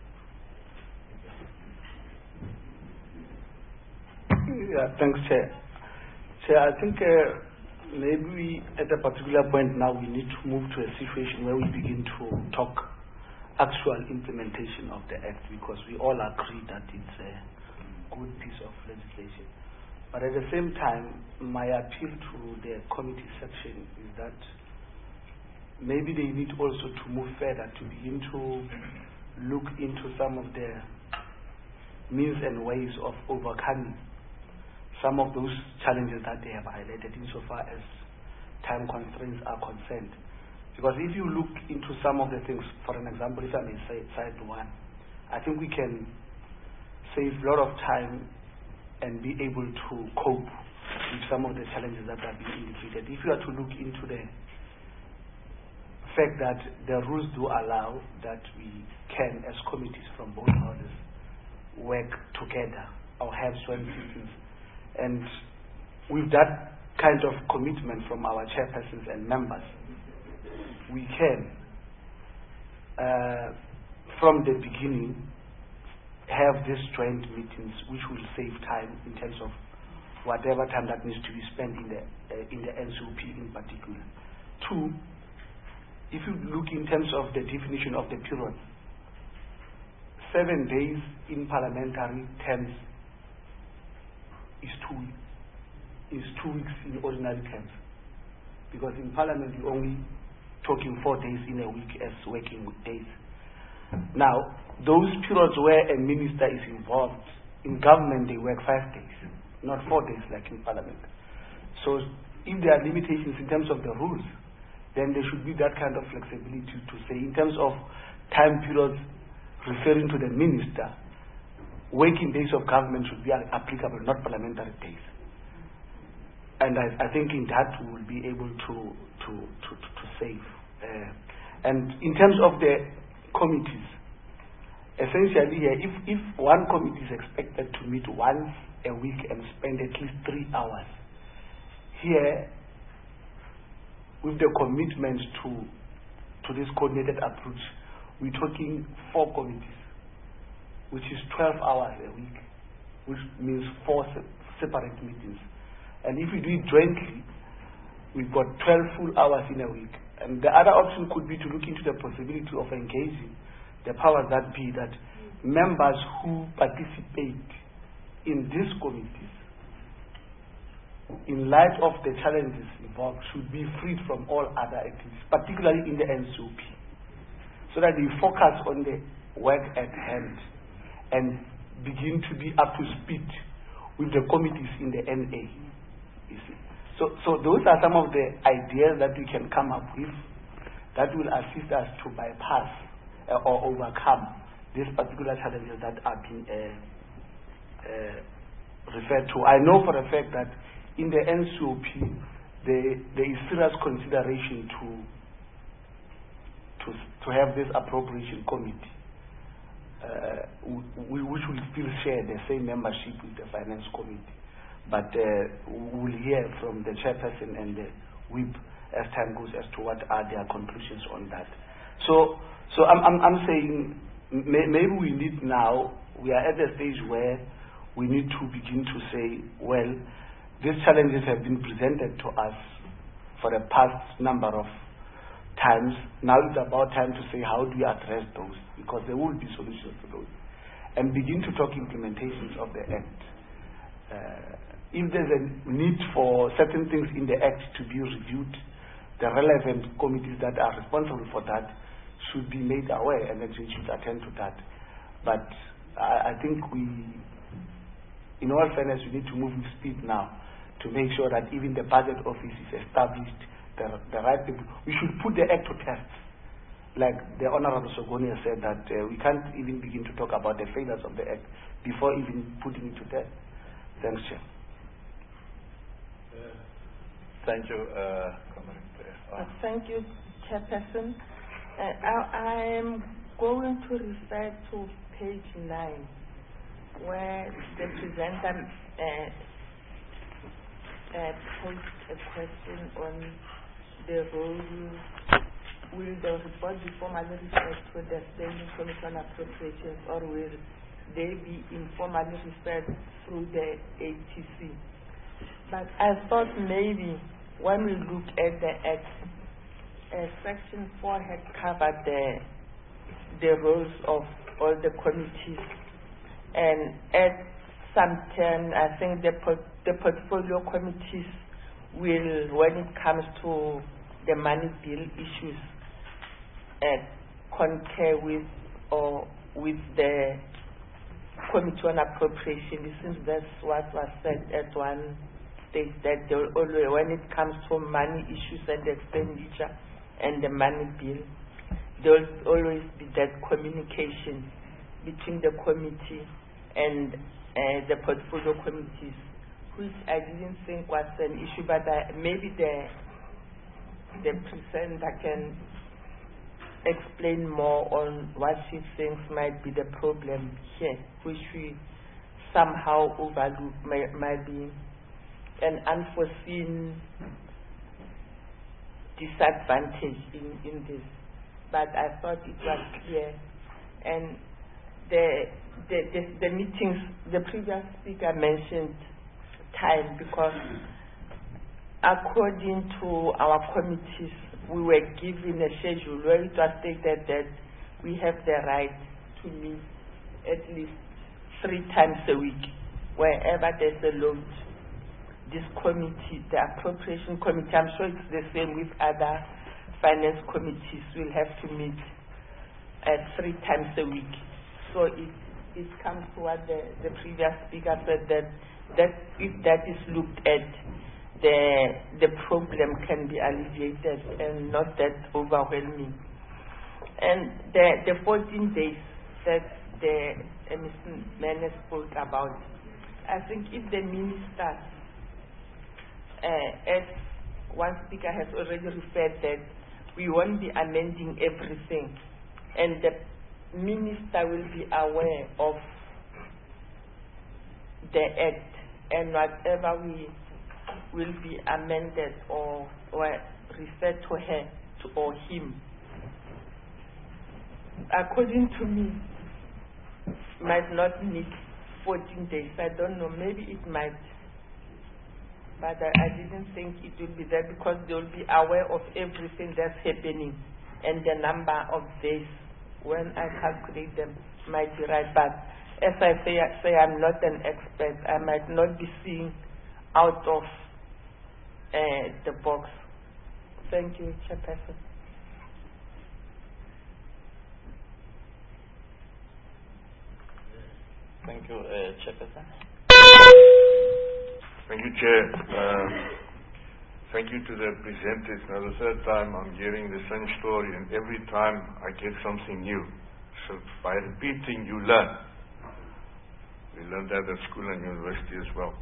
F: Yeah, thanks, Chair. Chair, I think maybe at a particular point now we need to move to a situation where we begin to talk actual implementation of the Act, because we all agree that it's a good piece of legislation. But at the same time, my appeal to the committee section is that maybe they need also to move further to begin to look into some of the means and ways of overcoming some of those challenges that they have highlighted insofar as time constraints are concerned. Because if you look into some of the things, for an example, if I may cite one, I think we can save a lot of time and be able to cope with some of the challenges that are being indicated. If you are to look into the fact that the rules do allow that we can, as committees from both houses, work together or have joint meetings, and with that kind of commitment from our chairpersons and members, we can, from the beginning, have these joint meetings, which will save time in terms of whatever time that needs to be spent in the NCOP in particular. 2, if you look in terms of the definition of the period, 7 days in parliamentary terms is 2 weeks in ordinary terms, because in Parliament you're only talking 4 days in a week as working days. Now, those periods where a minister is involved, in government they work 5 days, not 4 days like in Parliament. So if there are limitations in terms of the rules, then there should be that kind of flexibility to say, in terms of time periods referring to the minister, working days of government should be applicable, not parliamentary days. And I think in that we will be able to save. And in terms of the committees, essentially here, if one committee is expected to meet once a week and spend at least 3 hours, here, with the commitment to this coordinated approach, we're talking 4 committees, which is 12 hours a week, which means 4 separate meetings. And if we do it jointly, we've got 12 full hours in a week. And the other option could be to look into the possibility of engaging the powers that be, that members who participate in these committees, in light of the challenges involved, should be freed from all other activities, particularly in the NCOP. so that they focus on the work at hand and begin to be up to speed with the committees in the NA. You see. So those are some of the ideas that we can come up with that will assist us to bypass or overcome these particular challenges that are being referred to. I know for a fact that in the NCOP there is serious consideration to have this appropriation committee, which will still share the same membership with the finance committee. But we will hear from the chairperson and the whip as time goes as to what are their conclusions on that. So I'm saying maybe we need now, we are at the stage where we need to begin to say, well, these challenges have been presented to us for the past number of times. Now it's about time to say, how do we address those? Because there will be solutions to those. And begin to talk implementations of the Act. If there's a need for certain things in the Act to be reviewed, the relevant committees that are responsible for that should be made aware and then we should attend to that. But I think in all fairness, we need to move with speed now to make sure that even the budget office is established, the right people. We should put the Act to test. Like the Honorable Sogonia said that we can't even begin to talk about the failures of the Act before even putting it to test. Thanks, Chair.
D: Thank you,
O: Thank you, Chairperson. I am going to refer to page 9, where the presenter posed a question on the role. Will the report be formally referred to the Standing Committee on Appropriations, or will they be informally referred through the ATC? But I thought maybe when we look at the Act, Section 4 had covered the roles of all the committees, and at some turn, I think the portfolio committees will, when it comes to the money bill issues, concur with the Committee on Appropriation. Since that's what was said at one stage, that there will always, when it comes to money issues and expenditure and the money bill, there will always be that communication between the committee and the portfolio committees, which I didn't think was an issue, but maybe the presenter can explain more on what she thinks might be the problem here, which we somehow overlook, might be an unforeseen disadvantage in this. But I thought it was clear. And the meetings, the previous speaker mentioned time, because according to our committees, we were given a schedule where it was stated that we have the right to meet at least 3 times a week, wherever there's a load. This committee, the appropriation committee, I'm sure it's the same with other finance committees, will have to meet 3 times a week. So it comes to what the previous speaker said, that if that is looked at, the problem can be alleviated and not that overwhelming. And the 14 days that Mr. Mene spoke about, I think if the minister, as one speaker has already referred, that we won't be amending everything, and the minister will be aware of the Act, and whatever we will be amended or referred to her or him, according to me, might not need 14 days. I don't know, maybe it might, but I didn't think it would be there, because they will be aware of everything that's happening, and the number of days, when I calculate them, might be right. But as I say, I'm not an expert. I might not be seeing out of the box. Thank you, Chairperson.
D: Thank you, Chairperson.
P: Thank you, Chair. Thank you to the presenters. Now, the third time I'm hearing the same story, and every time I get something new. So by repeating, you learn. We learned that at school and university as well.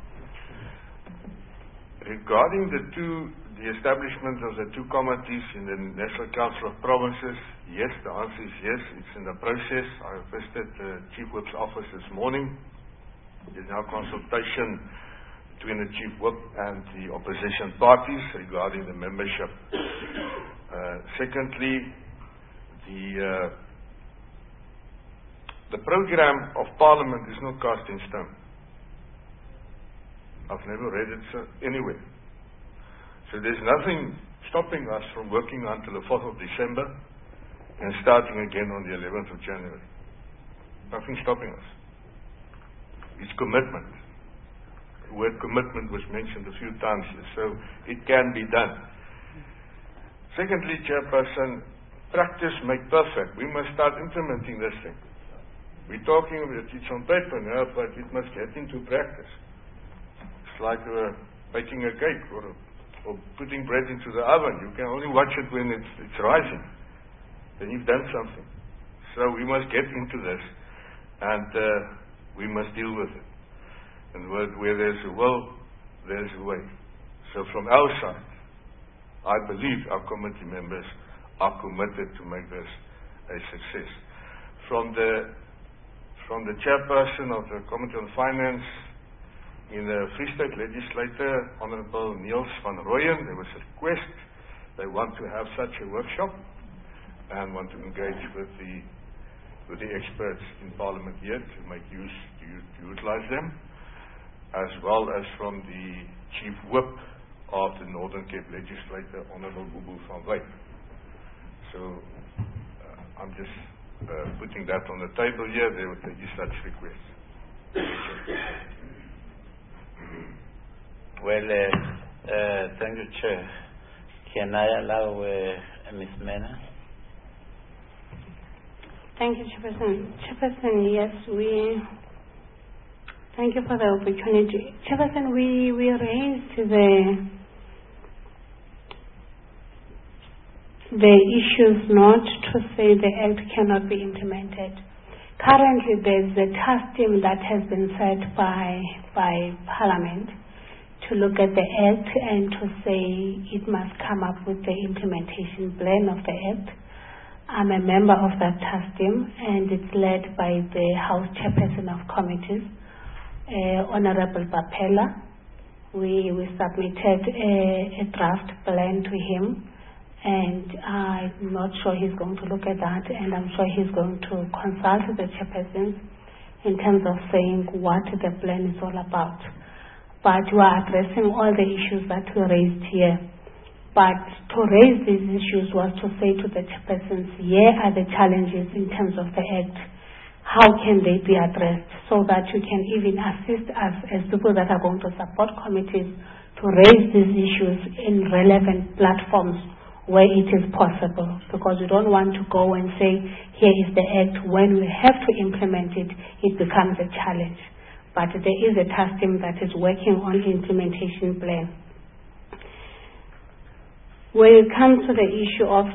P: Regarding the establishment of the two committees in the National Council of Provinces, yes, the answer is yes. It's in the process. I visited the Chief Whip's office this morning. There's now consultation between the Chief Whip and the opposition parties regarding the membership. Secondly, the program of Parliament is not cast in stone. I've never read it anywhere. So there's nothing stopping us from working until the 4th of December and starting again on the 11th of January. Nothing stopping us. It's commitment. The word commitment was mentioned a few times here, so it can be done. Secondly, Chairperson, practice make perfect. We must start implementing this thing. We're talking about it on paper now, but it must get into practice. It's like baking a cake or putting bread into the oven. You can only watch it when it's rising. Then you've done something. So we must get into this, and we must deal with it. And where there's a will, there's a way. So from our side, I believe our committee members are committed to make this a success. From the chairperson of the Committee on Finance in the Free State Legislature, Honorable Niels van Rooyen, there was a request. They want to have such a workshop and want to engage with the experts in Parliament here to make use, to utilize them, as well as from the Chief Whip of the Northern Cape Legislature, Honorable Bubu van Wyk. So I'm just putting that on the table here. There is such request.
A: Well, thank you, Chair. Can I allow Ms. Mena?
E: Thank you, Chairperson. Chairperson, yes, thank you for the opportunity. Chairperson, we raised the issues not to say the Act cannot be implemented. Currently, there's a task team that has been set by Parliament to look at the Act and to say it must come up with the implementation plan of the Act. I'm a member of that task team, and it's led by the House Chairperson of Committees, Honorable Bapela. We submitted a draft plan to him, and I'm not sure he's going to look at that, and I'm sure he's going to consult the chairpersons in terms of saying what the plan is all about. But we are addressing all the issues that we raised here. But to raise these issues was to say to the chairpersons, here are the challenges in terms of the Act. How can they be addressed so that you can even assist us as people that are going to support committees to raise these issues in relevant platforms where it is possible, because we don't want to go and say, here is the Act. When we have to implement it, it becomes a challenge. But there is a task team that is working on the implementation plan. When it comes to the issue of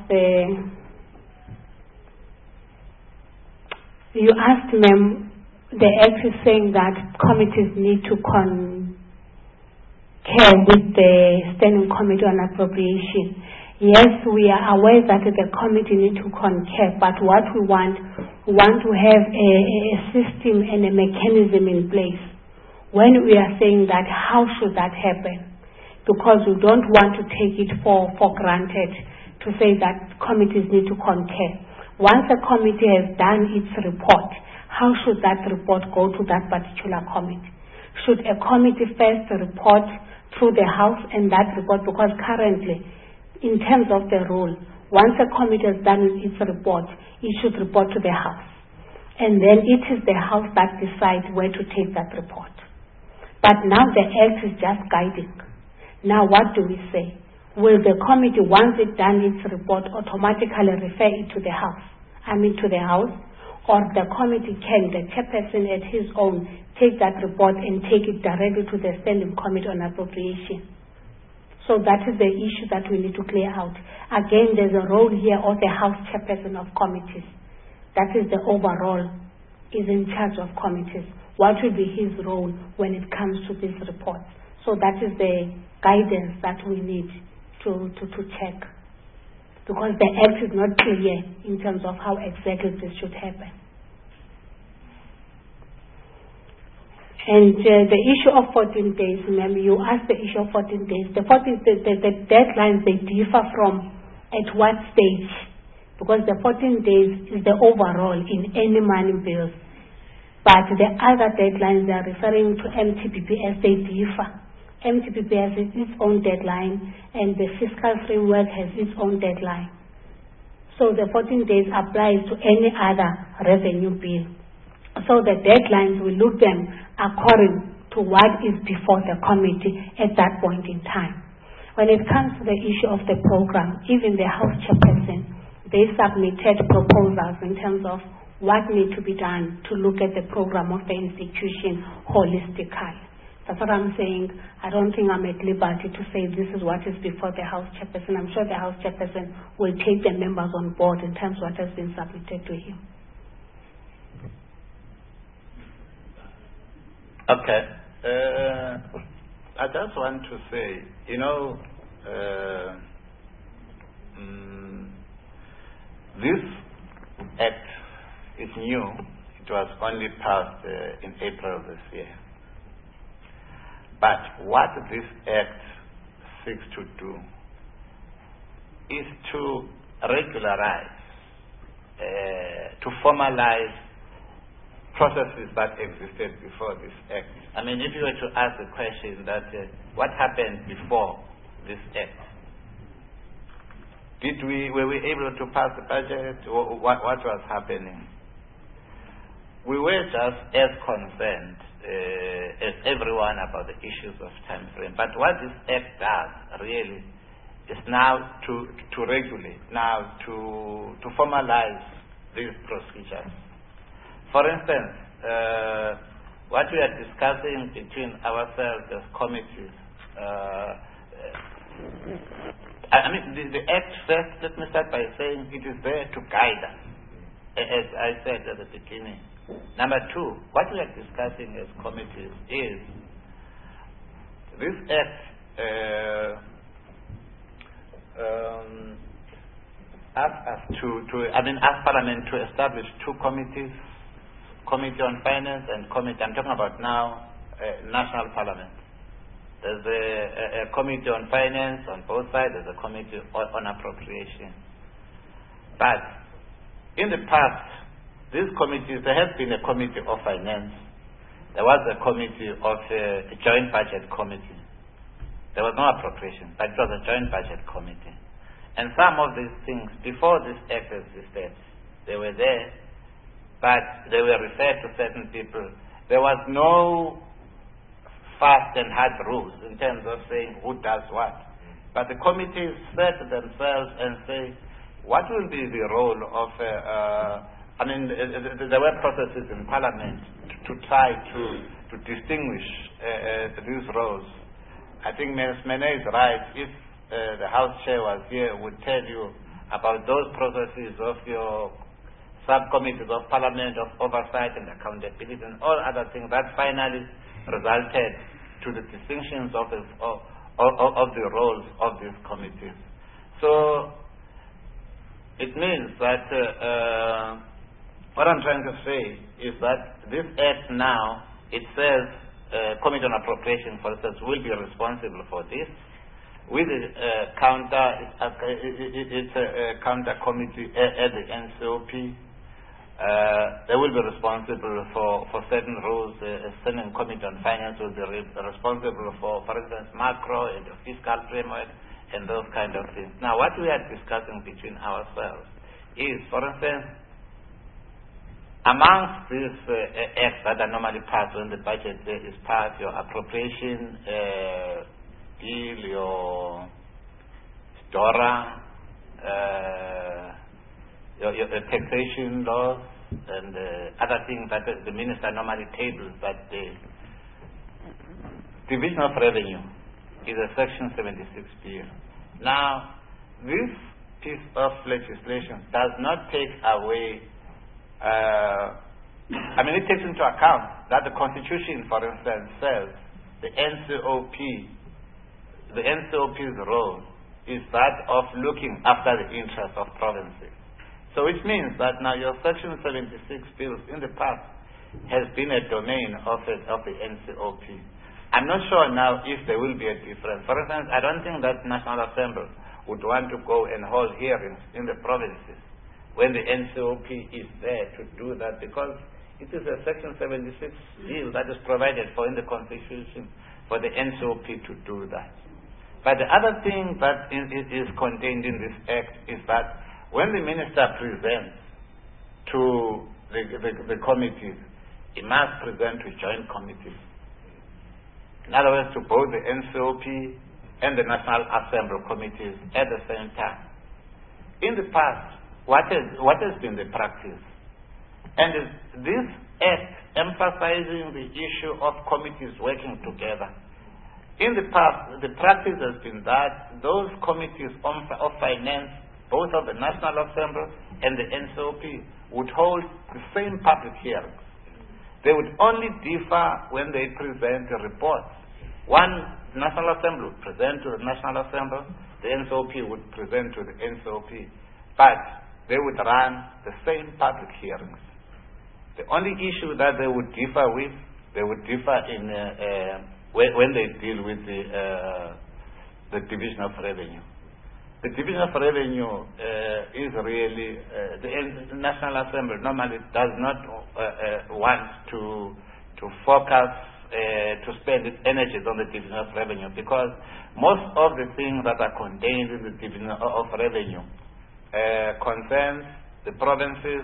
E: you asked, ma'am, the Act is saying that committees need to concur with the Standing Committee on Appropriation. Yes, we are aware that the committee need to concur, but what we want to have a system and a mechanism in place. When we are saying that, how should that happen? Because we don't want to take it for granted to say that committees need to concur. Once a committee has done its report, how should that report go to that particular committee? Should a committee first report through the House and that report, because currently, in terms of the rule, once a committee has done its report, it should report to the House. And then it is the House that decides where to take that report. But now the Act is just guiding. Now what do we say? Will the committee, once it's done its report, automatically refer it to the House? To the House? or the committee can, the chairperson at his own, take that report and take it directly to the Standing Committee on Appropriation. So that is the issue that we need to clear out. Again, there's a role here of the House Chairperson of committees. That is the overall, is in charge of committees. What will be his role when it comes to these reports? So that is the guidance that we need to check. Because the Act is not clear in terms of how exactly this should happen. And the issue of 14 days, remember you asked the issue of 14 days. The deadlines, they differ from at what stage. Because the 14 days is the overall in any money bills. But the other deadlines they are referring to MTPPS, they differ. MTPPS has its own deadline and the fiscal framework has its own deadline. So the 14 days applies to any other revenue bill. So the deadlines, we look them according to what is before the committee at that point in time. When it comes to the issue of the program, even the House Chairperson, they submitted proposals in terms of what needs to be done to look at the program of the institution holistically. That's what I'm saying. I don't think I'm at liberty to say this is what is before the House Chairperson. I'm sure the House Chairperson will take the members on board in terms of what has been submitted to him.
A: Okay. I just want to say, this act is new. It was only passed in April this year. But what this act seeks to do is to regularize, to formalize processes that existed before this act. I mean, if you were to ask the question that what happened before this act, were we able to pass the budget? What was happening? We were just as concerned as everyone about the issues of time frame. But what this act does really is now to regulate, now to formalize these procedures. For instance, what we are discussing between ourselves as committees, the Act first, let me start by saying it is there to guide us, as I said at the beginning. Number two, what we are discussing as committees is this Act asks Parliament to establish two committees, Committee on Finance and Committee, I'm talking about now, National Parliament. There's a Committee on Finance on both sides, there's a Committee on Appropriation. But in the past, these committees, there has been a Committee of Finance, there was a Committee of a Joint Budget Committee. There was no appropriation, but it was a Joint Budget Committee. And some of these things, before this Act existed, they were there, but they were referred to certain people. There was no fast and hard rules in terms of saying who does what. But the committees set themselves and say, what will be the role of, there were processes in Parliament to try to distinguish these roles. I think Ms. Mene is right. If the House Chair was here, would tell you about those processes of your subcommittees of Parliament, of oversight and accountability and all other things that finally resulted to the distinctions of the roles of these committees. So it means that what I'm trying to say is that this Act now, it says Committee on Appropriation, for instance, will be responsible for this. With the it's a counter committee at the NCOP. They will be responsible for certain rules. A Standing Committee on Finance will be responsible for instance, macro and the fiscal framework and those kind of things. Now, what we are discussing between ourselves is, for instance, amongst these acts that are normally passed when the budget is passed, your appropriation bill, your DORA, your taxation laws, and other things that the minister normally tables, but the Division of Revenue is a Section 76 bill. Now, this piece of legislation does not take away, it takes into account that the Constitution, for instance, says the NCOP's role is that of looking after the interests of provinces. So which means that now your Section 76 bills in the past has been a domain of the NCOP. I'm not sure now if there will be a difference. For instance, I don't think that National Assembly would want to go and hold hearings in the provinces when the NCOP is there to do that, because it is a Section 76 bill that is provided for in the Constitution for the NCOP to do that. But the other thing that is contained in this Act is that when the minister presents to the committees, he must present to joint committees. In other words, to both the NCOP and the National Assembly committees at the same time. In the past, what has been the practice? And this Act emphasizing the issue of committees working together. In the past, the practice has been that those committees of finance, both of the National Assembly and the NCOP, would hold the same public hearings. They would only differ when they present the reports. One National Assembly would present to the National Assembly, the NCOP would present to the NCOP, but they would run the same public hearings. The only issue that they would differ with, they would differ in when they deal with the Division of Revenue. The Division of Revenue is really, the National Assembly normally does not want to focus, to spend its energies on the Division of Revenue, because most of the things that are contained in the Division of Revenue concerns the provinces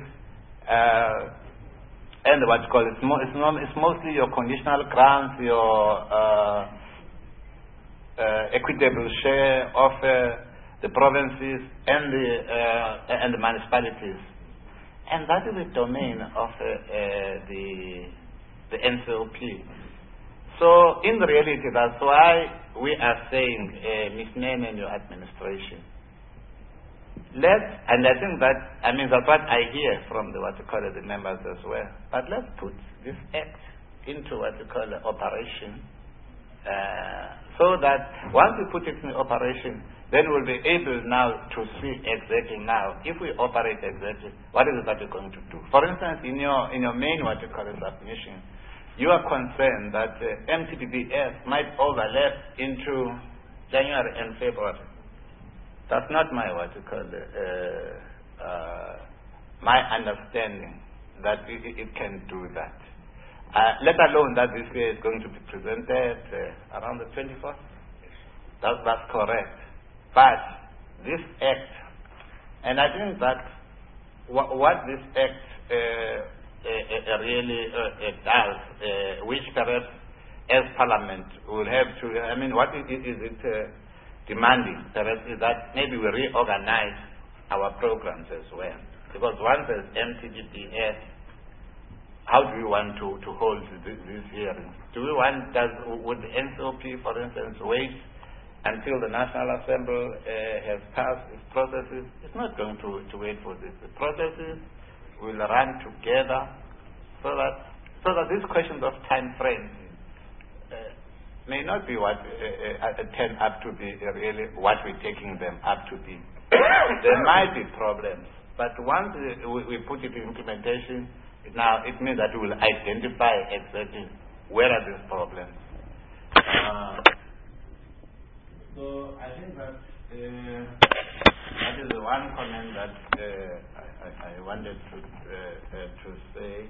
A: and what you call it, it's mostly your conditional grants, your equitable share of the provinces and the municipalities, and that is the domain of the NCOP. So in reality, that's why we are saying, Ms. Nene and your administration, and I think that, that's what I hear from the members as well, but let's put this Act into operation, so that once we put it in operation, then we'll be able now to see exactly now, if we operate exactly, what is it that we're going to do. For instance, in your main submission, you are concerned that MTBBS might overlap into January and February. That's not my my understanding that it can do that. Let alone that this year is going to be presented around the 24th. That's correct. But this Act, and I think that what this Act really does, which perhaps as Parliament will have to, what is it demanding, perhaps, is that maybe we reorganize our programs as well. Because once there's MTBBS, how do we want to hold these hearings? Would the NCOP, for instance, wait until the National Assembly has passed its processes? It's not going to wait for this. The processes will run together, so that these questions of time frames may not be what turn up to be really what we're taking them up to be. There might be problems, but once we put it in implementation, now it means that we will identify exactly where are these problems. So I think that that is the one comment that I wanted to say.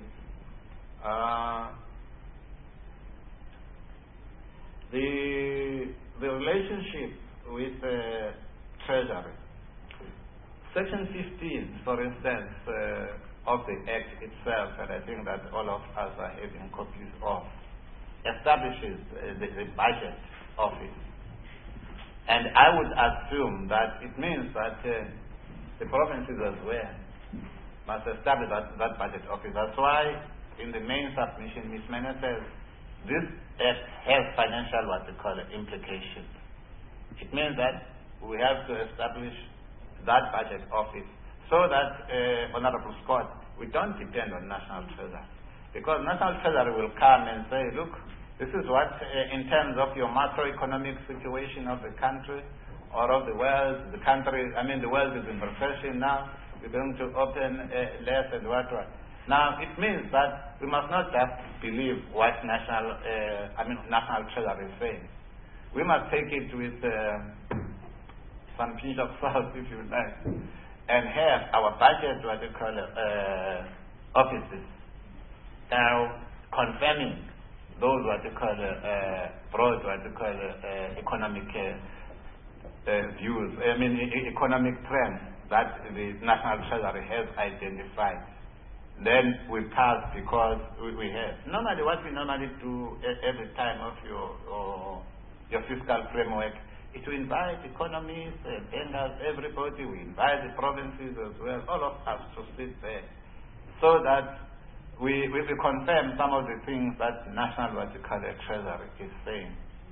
A: The relationship with Treasury. Section 15, for instance, of the Act itself, and I think that all of us are having copies of, establishes the budget of it. And I would assume that it means that the provinces as well must establish that budget office. That's why in the main submission, Ms. Mena says this act has financial implications. It means that we have to establish that budget office so that, Honorable Scott, we don't depend on National Treasury. Because National Treasury will come and say, look, this is what, in terms of your macroeconomic situation of the country or of the world, the world is in recession now, we're going to open less and what. Now, it means that we must not just believe what National Treasury is saying. We must take it with some pinch of salt, if you like, and have our budget, offices, now confirming those broad economic views, economic trends that the National Treasury has identified. Then we pass because we have. Normally, what we normally do at the time of your fiscal framework is to invite economists, bankers, everybody. We invite the provinces as well, all of us to sit there, so that we confirm some of the things that National Treasury is saying.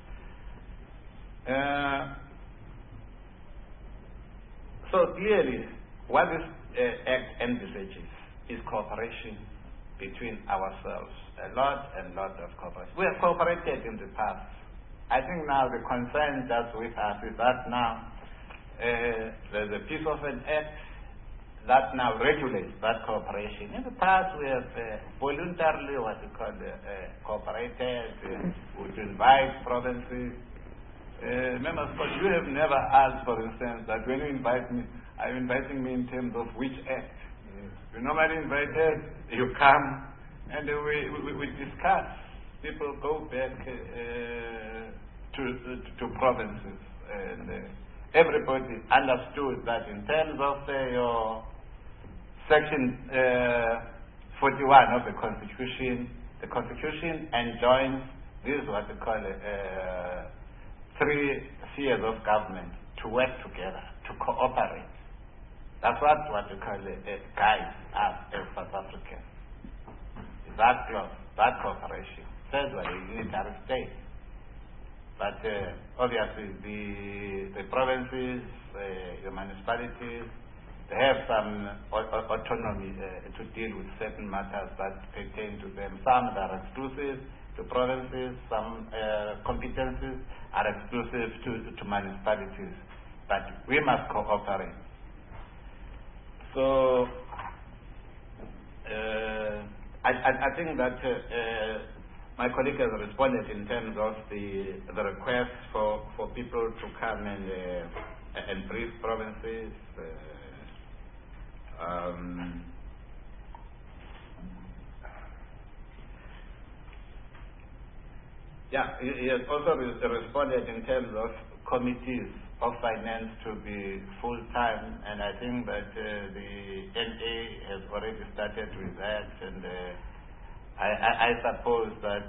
A: So clearly, what this act envisages is cooperation between ourselves. A lot of cooperation. We have cooperated in the past. I think now the concern just with us is that now there's a piece of an act that now regulates that cooperation. In the past, we have voluntarily cooperated. We would invite provinces. Members, but you have never asked, for instance, that when you invite me, are you inviting me in terms of which act? You normally invited, you come, and we discuss. People go back to provinces, and everybody understood that in terms of your Section 41 of the Constitution enjoins this is what they call 3 spheres of government to work together, to cooperate. That's what we call guides us as South Africans. That clause, that cooperation, says we're a unitary state. But obviously the provinces, the municipalities, they have some autonomy to deal with certain matters that pertain to them. Some that are exclusive to provinces, some competencies are exclusive to municipalities. But we must cooperate. So I think that my colleague has responded in terms of the request for people to come and brief provinces. He has also responded in terms of committees of finance to be full-time, and I think that the NA has already started with that, and I suppose that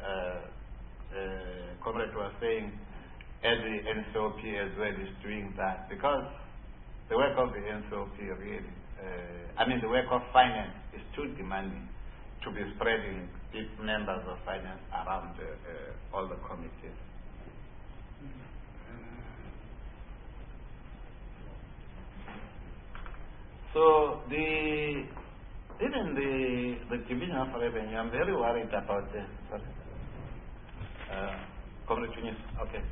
A: Comrade was saying the NCOP as well is doing that, because the work of the NCOP really, the work of finance is too demanding to be spreading its members of finance around all the committees. So even the division of revenue, I'm very worried about this. Comrade Tunis, okay.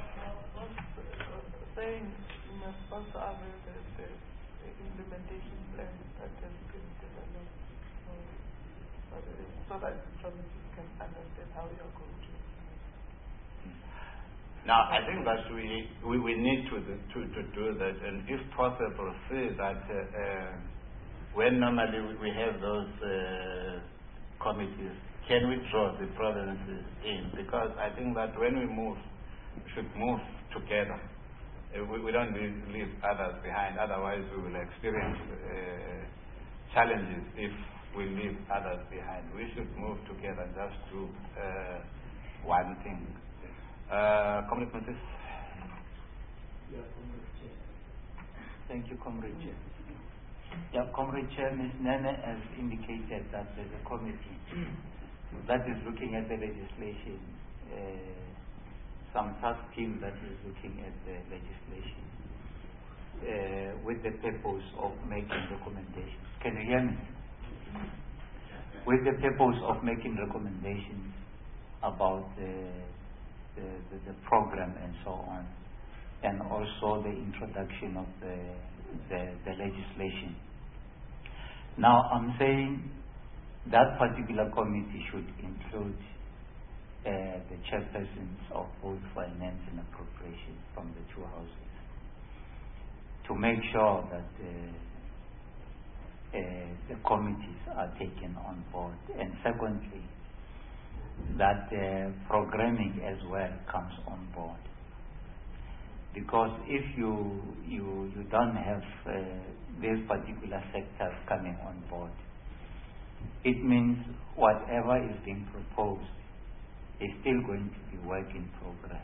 O: Saying we must also avail the implementation plan that has been developed, so that provinces can understand how you are going to.
A: Now, I think that we need to do that, and if possible, see that when normally we have those committees, can we draw the provinces in? Because I think that when we move, we should move together. We don't leave others behind, otherwise we will experience challenges if we leave others behind. We should move together, just do one thing. Comrade Francis.
D: Thank you, Comrade Chair.
Q: Yeah, Comrade Chair, Ms. Nene has indicated that there's a committee that is looking at the legislation, some task team that is looking at the legislation with the purpose of making recommendations. Can you hear me? With the purpose of making recommendations about the program and so on, and also the introduction of the legislation. Now, I'm saying that particular committee should include the chairpersons of both finance and appropriation from the two houses to make sure that the committees are taken on board, and secondly, that programming as well comes on board. Because if you don't have these particular sectors coming on board, it means whatever is being proposed is still going to be work in progress.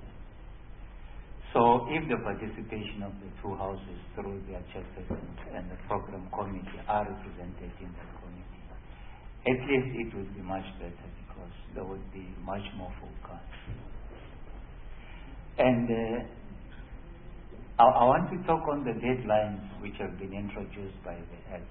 Q: So if the participation of the two houses through their chairpersons and the program committee are represented in that committee, at least it would be much better because there would be much more focus. And I want to talk on the deadlines which have been introduced by the Act.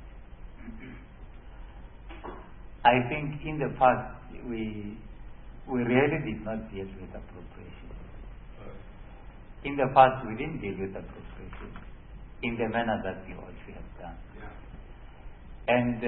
Q: I think in the past we really did not deal with appropriation. In the past we didn't deal with appropriation in the manner that we also have done. And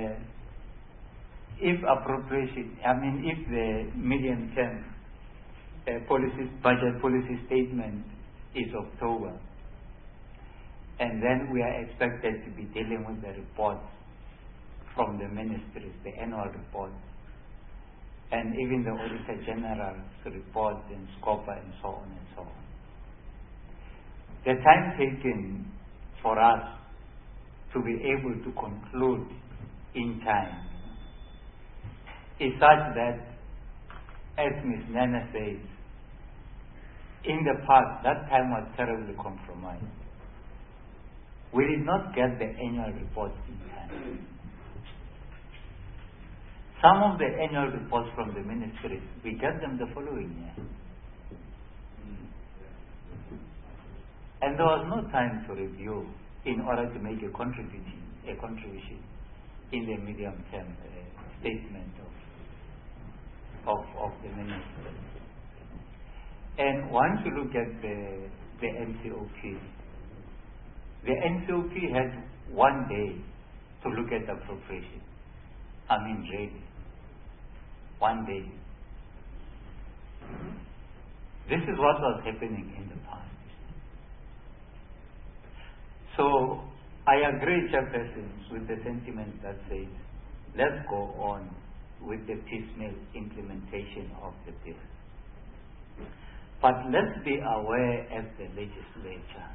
Q: if appropriation, if the medium-term budget policy statement is October, and then we are expected to be dealing with the reports from the ministries, the annual reports, and even the Auditor General's reports and SCOPA and so on and so on. The time taken for us to be able to conclude in time is such that, as Ms. Nana says, in the past, that time was terribly compromised. We did not get the annual reports in time. Some of the annual reports from the ministries, we get them the following year. And there was no time to review in order to make a contribution in the medium-term statement of the ministry. And once you look at the NCOP, the NCOP had 1 day to look at appropriation. Really, 1 day. This is what was happening in the past. So I agree, chairpersons, with the sentiment that says, let's go on with the piecemeal implementation of the bill. But let's be aware as the legislature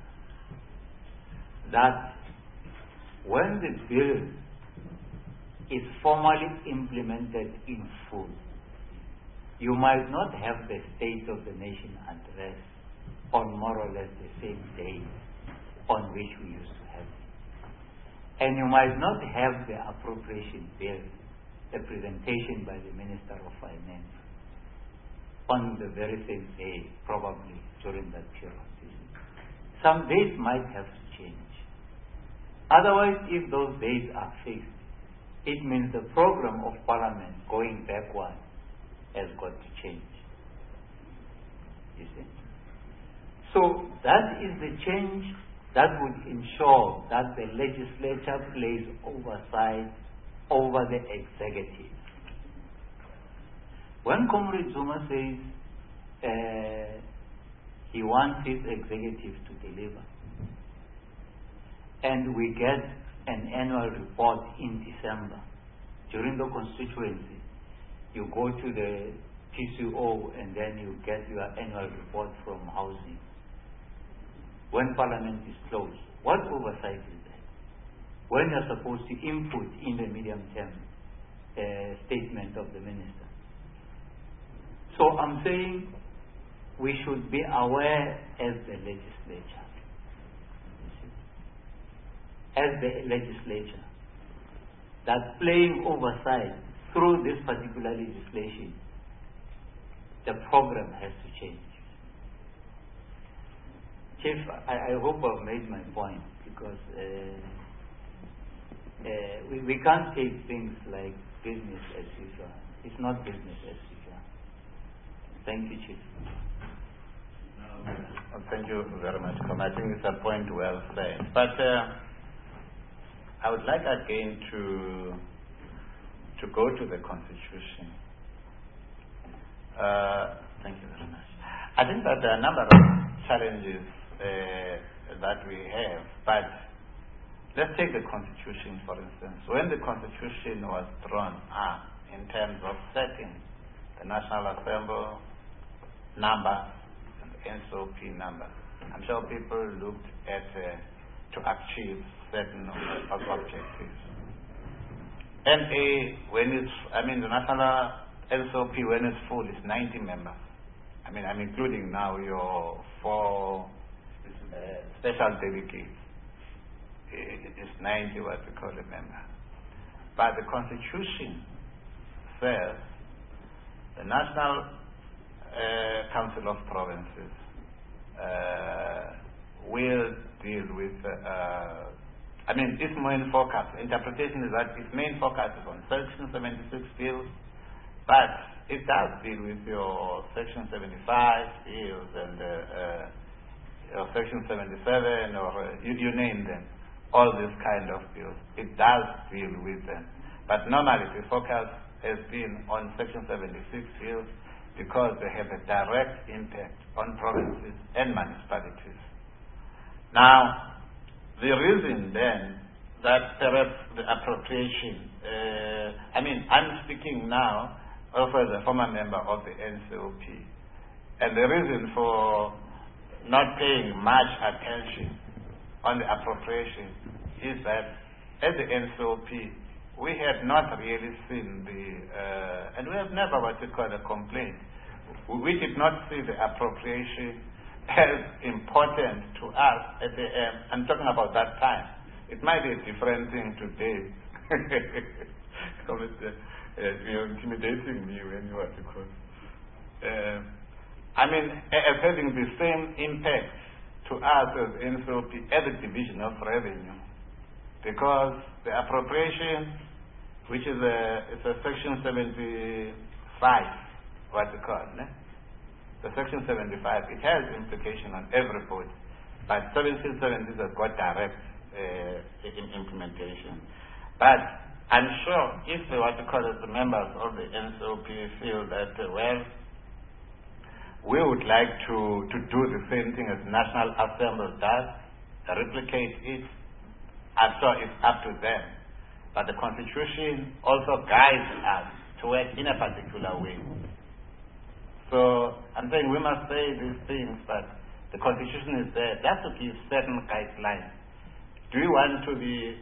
Q: that when the bill is formally implemented in full, you might not have the State of the Nation address on more or less the same day on which we used to have it. And you might not have the appropriation bill, the presentation by the Minister of Finance, on the very same day, probably during that period. Some days might have to change. Otherwise, if those days are fixed, it means the program of Parliament going backward has got to change. You see? So that is the change that would ensure that the legislature plays oversight over the executive. When Comrade Zuma says he wants his executive to deliver, and we get an annual report in December, during the constituency, you go to the PCO and then you get your annual report from housing. When Parliament is closed, what oversight is that? When you're supposed to input in the medium-term statement of the minister. So I'm saying we should be aware as the legislature. as the legislature, that playing oversight through this particular legislation, the program has to change. Chief, I hope I've made my point, because we can't take things like business as usual. It's not business as usual. Thank you, Chief.
A: Thank you very much, Com. I think it's a point well said. But I would like again to go to the Constitution. Thank you very much. I think that there are a number of challenges that we have, but let's take the Constitution, for instance. When the Constitution was drawn up in terms of setting the National Assembly number and the NCOP number, I'm sure people looked at to achieve certain objectives. The National NCOP, when it's full, is 90 members. I'm including now your 4 special delegates. It's 90 what we call a member. But the Constitution says the National Council of Provinces will deal with its main focus. Interpretation is that its main focus is on Section 76 bills, but it does deal with your Section 75 bills and your Section 77, or you name them, all these kind of bills. It does deal with them. But normally the focus has been on Section 76 bills because they have a direct impact on provinces and municipalities. Now, the reason then that perhaps the appropriation, I'm speaking now also as a former member of the NCOP, and the reason for not paying much attention on the appropriation is that at the NCOP we had not really seen and we have never what we call a complaint. We did not see the appropriation as important to us at the end. I'm talking about that time. It might be a different thing today. You're intimidating me when you are to call. As having the same impact to us as NCOP as the division of revenue, because the appropriation, which is it's a Section 75, what we call it, the Section 75, it has implication on everybody, but 1770 has got direct implementation. But I'm sure if the members of the NCOP feel that, we would like to do the same thing as National Assembly does, replicate it, I'm sure it's up to them. But the Constitution also guides us to work in a particular way. So I'm saying we must say these things, but the Constitution is there just to give certain guidelines. Do you want do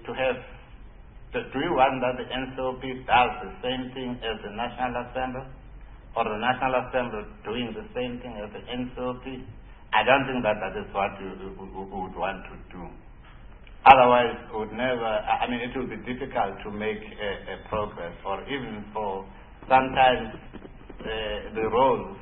A: you want that the NCOP does the same thing as the National Assembly, or the National Assembly doing the same thing as the NCOP? I don't think that is what we would want to do. Otherwise, it would never. It would be difficult to make a progress, or even for sometimes the roles.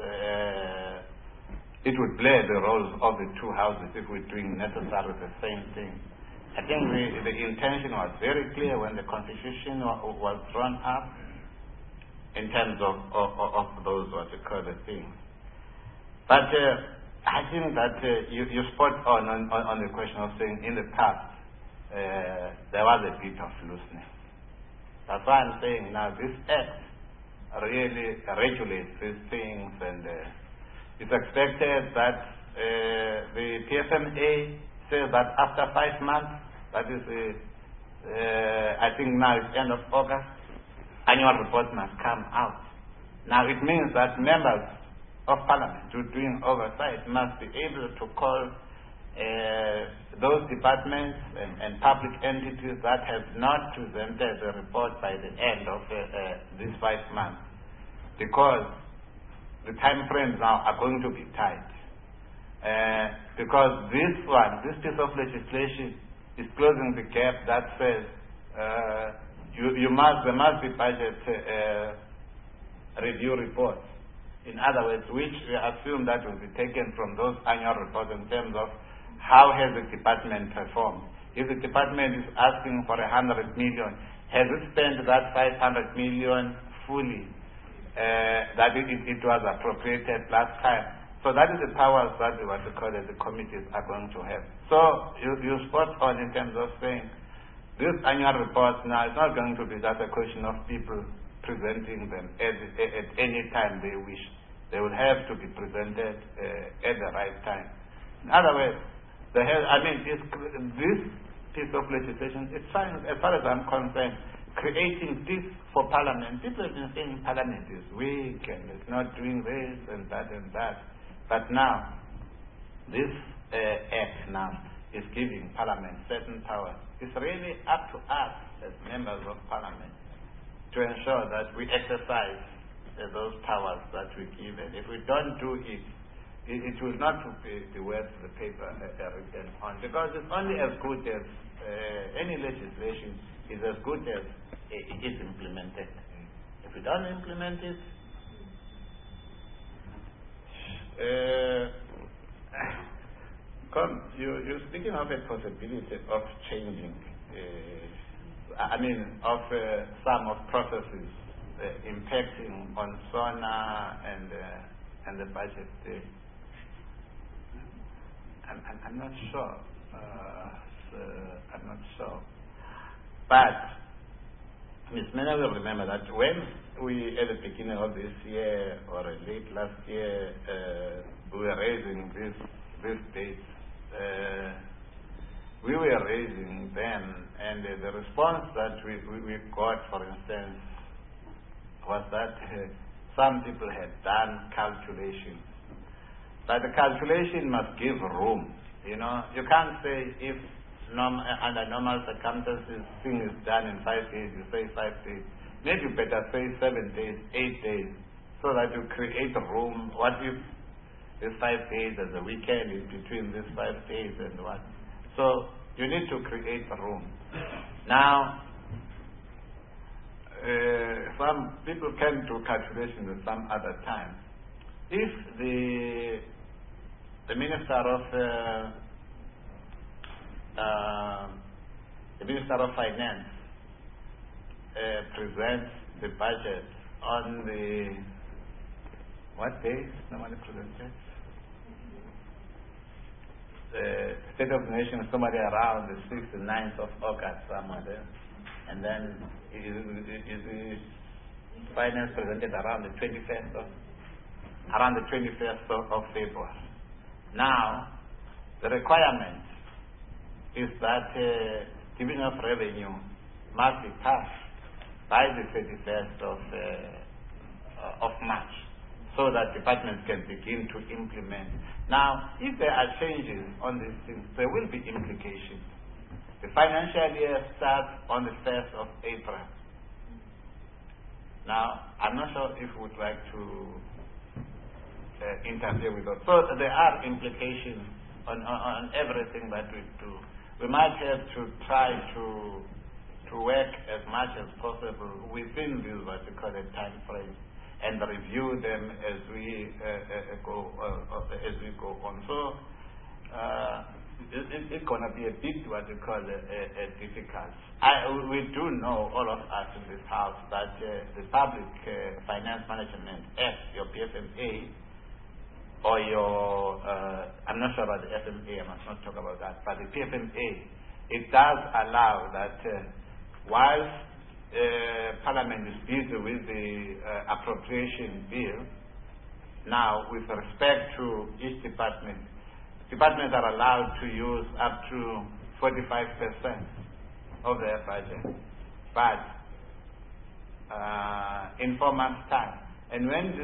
A: It would blur the roles of the two houses if we're doing necessarily the same thing. I think the intention was very clear when the Constitution was drawn up in terms of those what we call the things. But I think that you spot on the question of saying in the past there was a bit of looseness. That's why I'm saying now this Act really regulates these things, and it's expected that the PFMA says that after 5 months, that is I think now it's end of August, annual report must come out. Now it means that members of Parliament who are doing oversight must be able to call those departments and public entities that have not presented a report by the end of these 5 months, because the time frames now are going to be tight. Because this piece of legislation is closing the gap that says there must be budget review reports. In other words, which we assume that will be taken from those annual reports in terms of how has the department performed. If the department is asking for 100 million, has it spent that 500 million fully that it was appropriated last time? So that is the powers that the committees are going to have. So you spot on in terms of saying this annual report now is not going to be just a question of people presenting them at any time they wish. They will have to be presented at the right time. In other words, this piece of legislation, it's fine, as far as I'm concerned, creating this for Parliament. People have been saying Parliament is weak and it's not doing this and that and that. But now, this act now is giving Parliament certain powers. It's really up to us as members of Parliament to ensure that we exercise those powers that we give. And if we don't do it, it will not be worth the paper written on, because it's only as good as any legislation is as good as it is implemented. If we don't implement it, you're speaking of a possibility of changing, of some of processes impacting on SONA and the budget. I'm not sure. I'm not sure. But Ms. Mena will remember that when we, at the beginning of this year or late last year, we were raising these dates, we were raising them, and the response that we got, for instance, was that some people had done calculations. But the calculation must give room. You can't say if under normal circumstances thing is done in 5 days, you say 5 days. Maybe you better say 7 days, 8 days, so that you create a room. What if this 5 days as a weekend in between these 5 days and what? So you need to create a room. Now, some people can do calculations at some other time. If the Minister of Finance presents the budget on the what day? Normally presented. The State of the Nation is somewhere around the 6th and 9th of August, somewhere there, and then is finance presented around the 21st of February. Now, the requirement is that giving of revenue must be passed by the 31st of March, so that departments can begin to implement. Now, if there are changes on these things, there will be implications. The financial year starts on the 1st of April. Now, I'm not sure if we would like to interfere with that. So there are implications on everything that we do. We might have to try to work as much as possible within these particular time frames and review them as we go on. So it's going to be a bit difficult. We do know, all of us in this house, that the Public Finance Management Act, your PFMA, or your, I'm not sure about the FMA, I must not talk about that, but the PFMA, it does allow that whilst Parliament is busy with the appropriation bill, now with respect to each department, departments are allowed to use up to 45% of their budget, but in 4 months' time. And when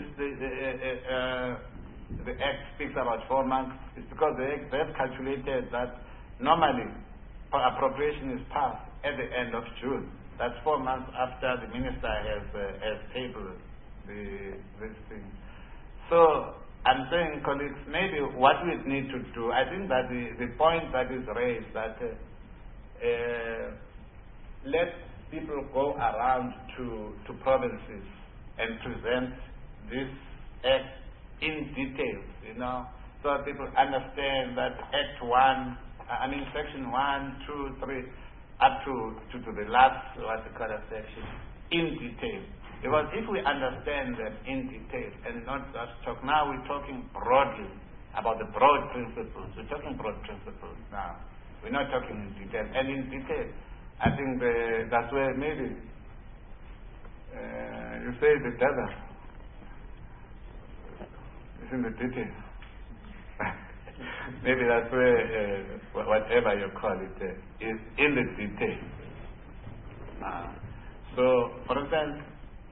A: the Act speaks about 4 months, it's because the Act has calculated that normally appropriation is passed at the end of June. That's 4 months after the minister has tabled this thing. So I'm saying, colleagues, maybe what we need to do, I think that the point that is raised, that let people go around to provinces and present this act in detail, so that people understand that Section 1, 2, 3, up to the last, section, in detail. Because if we understand them in detail and not just talk, now we're talking broadly about the broad principles. We're talking broad principles now. We're not talking in detail. And in detail, I think that's where maybe you say the devil is in the detail. Maybe that's where whatever you call it is in the detail. So, for instance,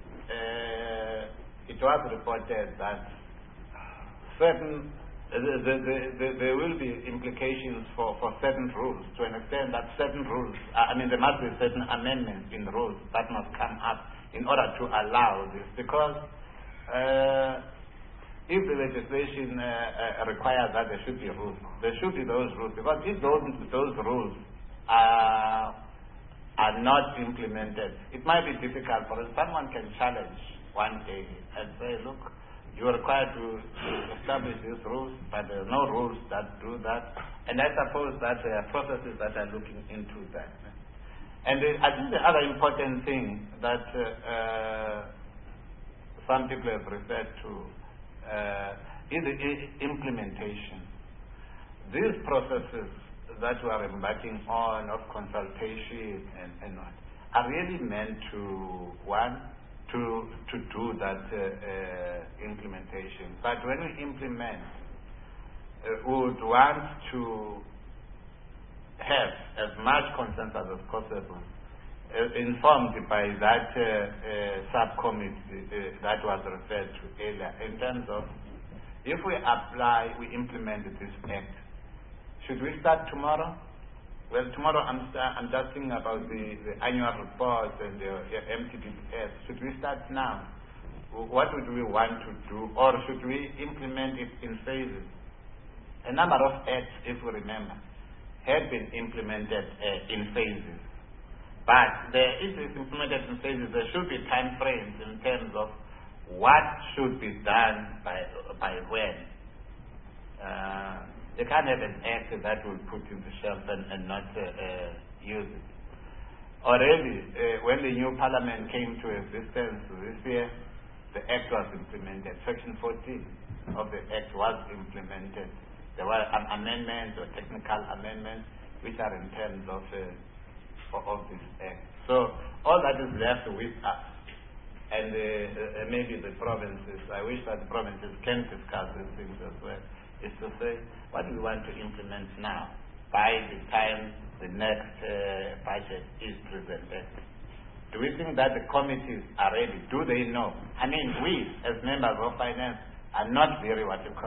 A: it was reported that there will be implications for certain rules, to an extent that certain rules, there must be certain amendments in rules that must come up in order to allow this, because if the legislation requires that there should be rules, there should be those rules, because if those rules are not implemented, it might be difficult. For someone can challenge one day and say, look, you are required to establish these rules, but there are no rules that do that. And I suppose that there are processes that are looking into that. And I think the other important thing that some people have referred to is the implementation. These processes that we are embarking on of consultation and what are really meant to do that implementation. But when we implement, we would want to have as much consensus as possible, informed by that subcommittee that was referred to earlier, in terms of if we implement this act, should we start tomorrow? Well, tomorrow I'm just thinking about the annual report and the MTBS. Should we start now? What would we want to do? Or should we implement it in phases? A number of acts, if we remember, had been implemented in phases. But if it's implemented in phases, there should be time frames in terms of what should be done by when. You can't have an act that will put in the shelf and not use it. Already, when the new parliament came to existence this year, the act was implemented. Section 14 of the act was implemented. There were amendments or technical amendments which are in terms of this act. So all that is left with us. And maybe the provinces, I wish that the provinces can discuss these things as well, is to say, what do we want to implement now by the time the next budget is presented? Do we think that the committees are ready? Do they know? We, as members of finance, are not very,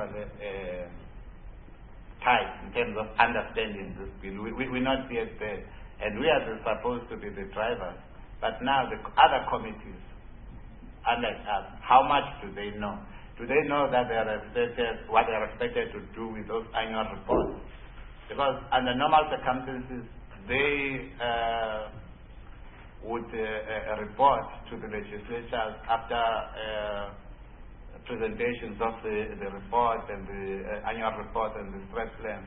A: tight in terms of understanding this bill. We're not yet there. And we are supposed to be the drivers. But now the other committees, unlike us, how much do they know? Do they know that they are what they are expected to do with those annual reports? Because under normal circumstances, they would report to the legislatures after presentations of the report and the annual report and the stress plan.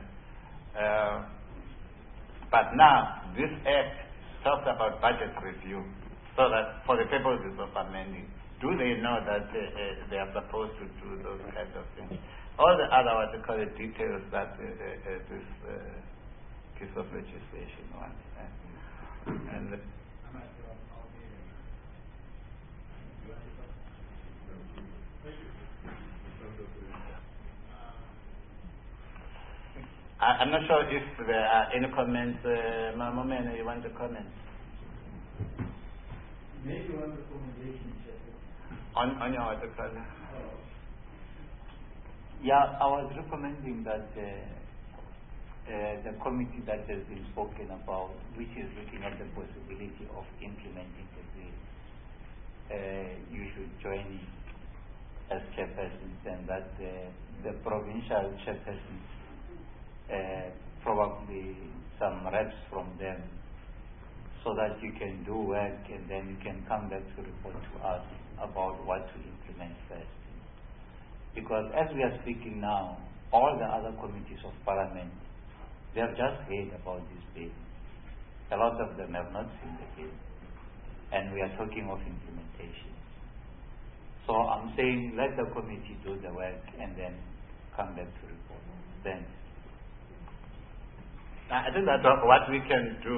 A: But now, this act talks about budget review, so that for the purposes of amending, do they know that they are supposed to do those kinds of things? All the other, details that this piece of legislation wants. And I'm not sure if there are any comments. Mama Mena, you want to comment?
R: Maybe one recommendation,
A: on your article.
Q: Yeah, I was recommending that the committee that has been spoken about, which is looking at the possibility of implementing the bill, you should join as chairpersons, and that the provincial chairpersons, probably some reps from them, so that you can do work and then you can come back to report to us about what to implement first. Because as we are speaking now, all the other committees of Parliament, they have just heard about this bill. A lot of them have not seen the bill. And we are talking of implementation. So I'm saying let the committee do the work and then come back to report. Thanks.
A: I think that what we can do,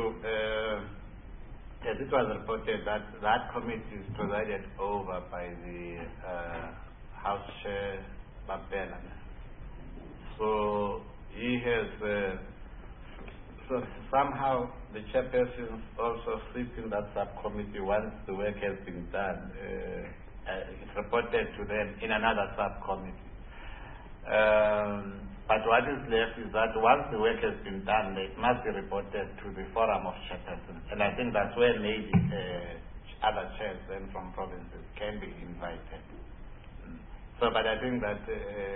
A: as it was reported, that committee is presided over by the House Chair, Babela. So he has, so somehow the chairperson also sits in that subcommittee once the work has been done. It's reported to them in another subcommittee. But what is left is that once the work has been done, it must be reported to the Forum of Chairpersons. And I think that's where maybe other chairs then from provinces can be invited. So, but I think that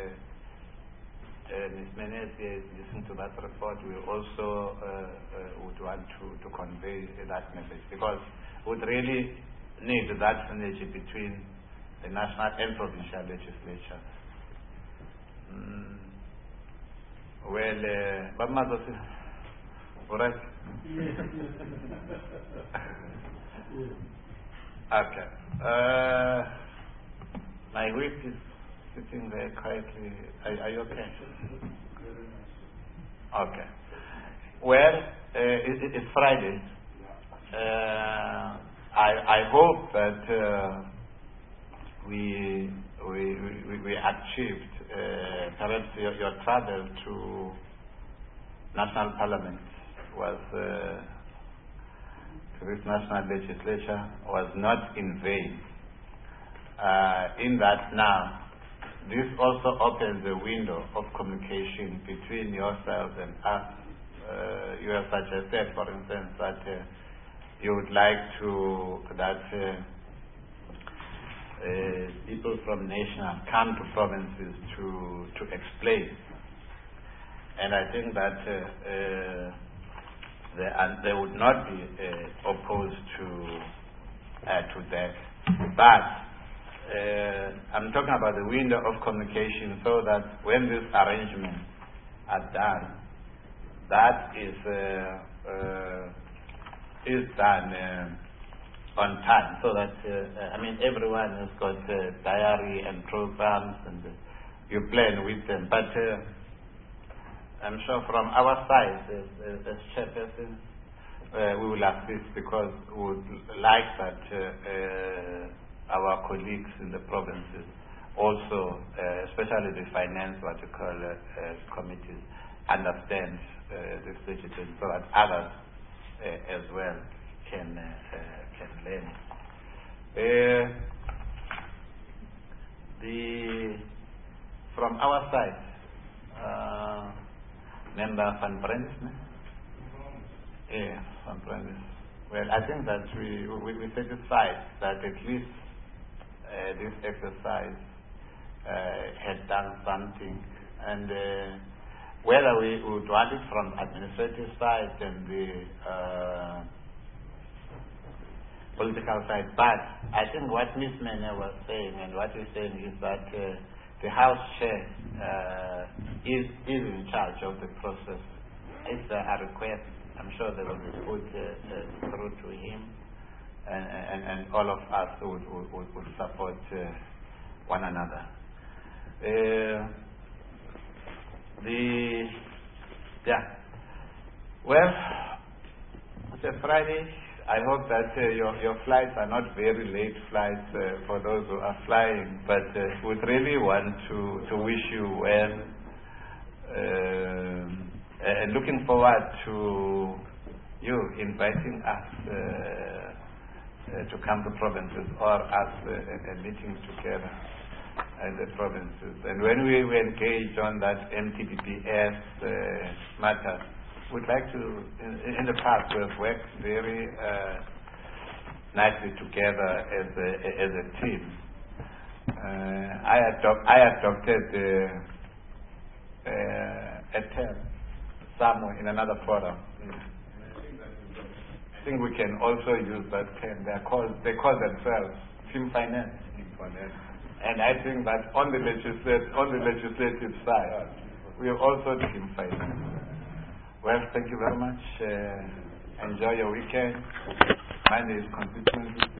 A: Ms. Menezes, listening to that report, we also would want to convey that message, because we would really need that synergy between the national and provincial legislatures. Well, all right? Okay. My whip is sitting there quietly. Are you okay? Okay. Well, it's Friday. I hope that we achieved perhaps your travel to National Parliament was to this national legislature was not in vain. In that now, this also opens a window of communication between yourselves and us. You have suggested, for instance, that you would like people from national come to provinces to explain. And I think that they would not be opposed to that. But I'm talking about the window of communication, so that when these arrangements are done, that is done on time, so that everyone has got a diary and programs, and you plan with them. But I'm sure from our side, as chairperson, we will assist, because we would like that our colleagues in the provinces also, especially the finance, committees, understand this legislation, so that others as well can learn. From our side, Member Van Brandis? Yeah, Van Brandis. Well, I think that we satisfied that at least this exercise had done something, and whether we would want it from administrative side and the political side, but I think what Ms. Mene was saying and what you're saying is that the House Chair is in charge of the process. It's a request. I'm sure they will be put through to him, and all of us would support one another. Well, it's a Friday. I hope that your flights are not very late flights for those who are flying, but we'd really want to wish you well, and looking forward to you inviting us to come to provinces, or us meeting together in the provinces. And when we engage on that MTBPS matter, we'd like to, in the past, we have worked very nicely together as a team. I adopted a term somewhere in another forum.
N: think we can also use that term. They call themselves Team Finance. And I think that on the legislative side, we are also Team Finance. Well, thank you very much. Enjoy your weekend. My name is Constituency.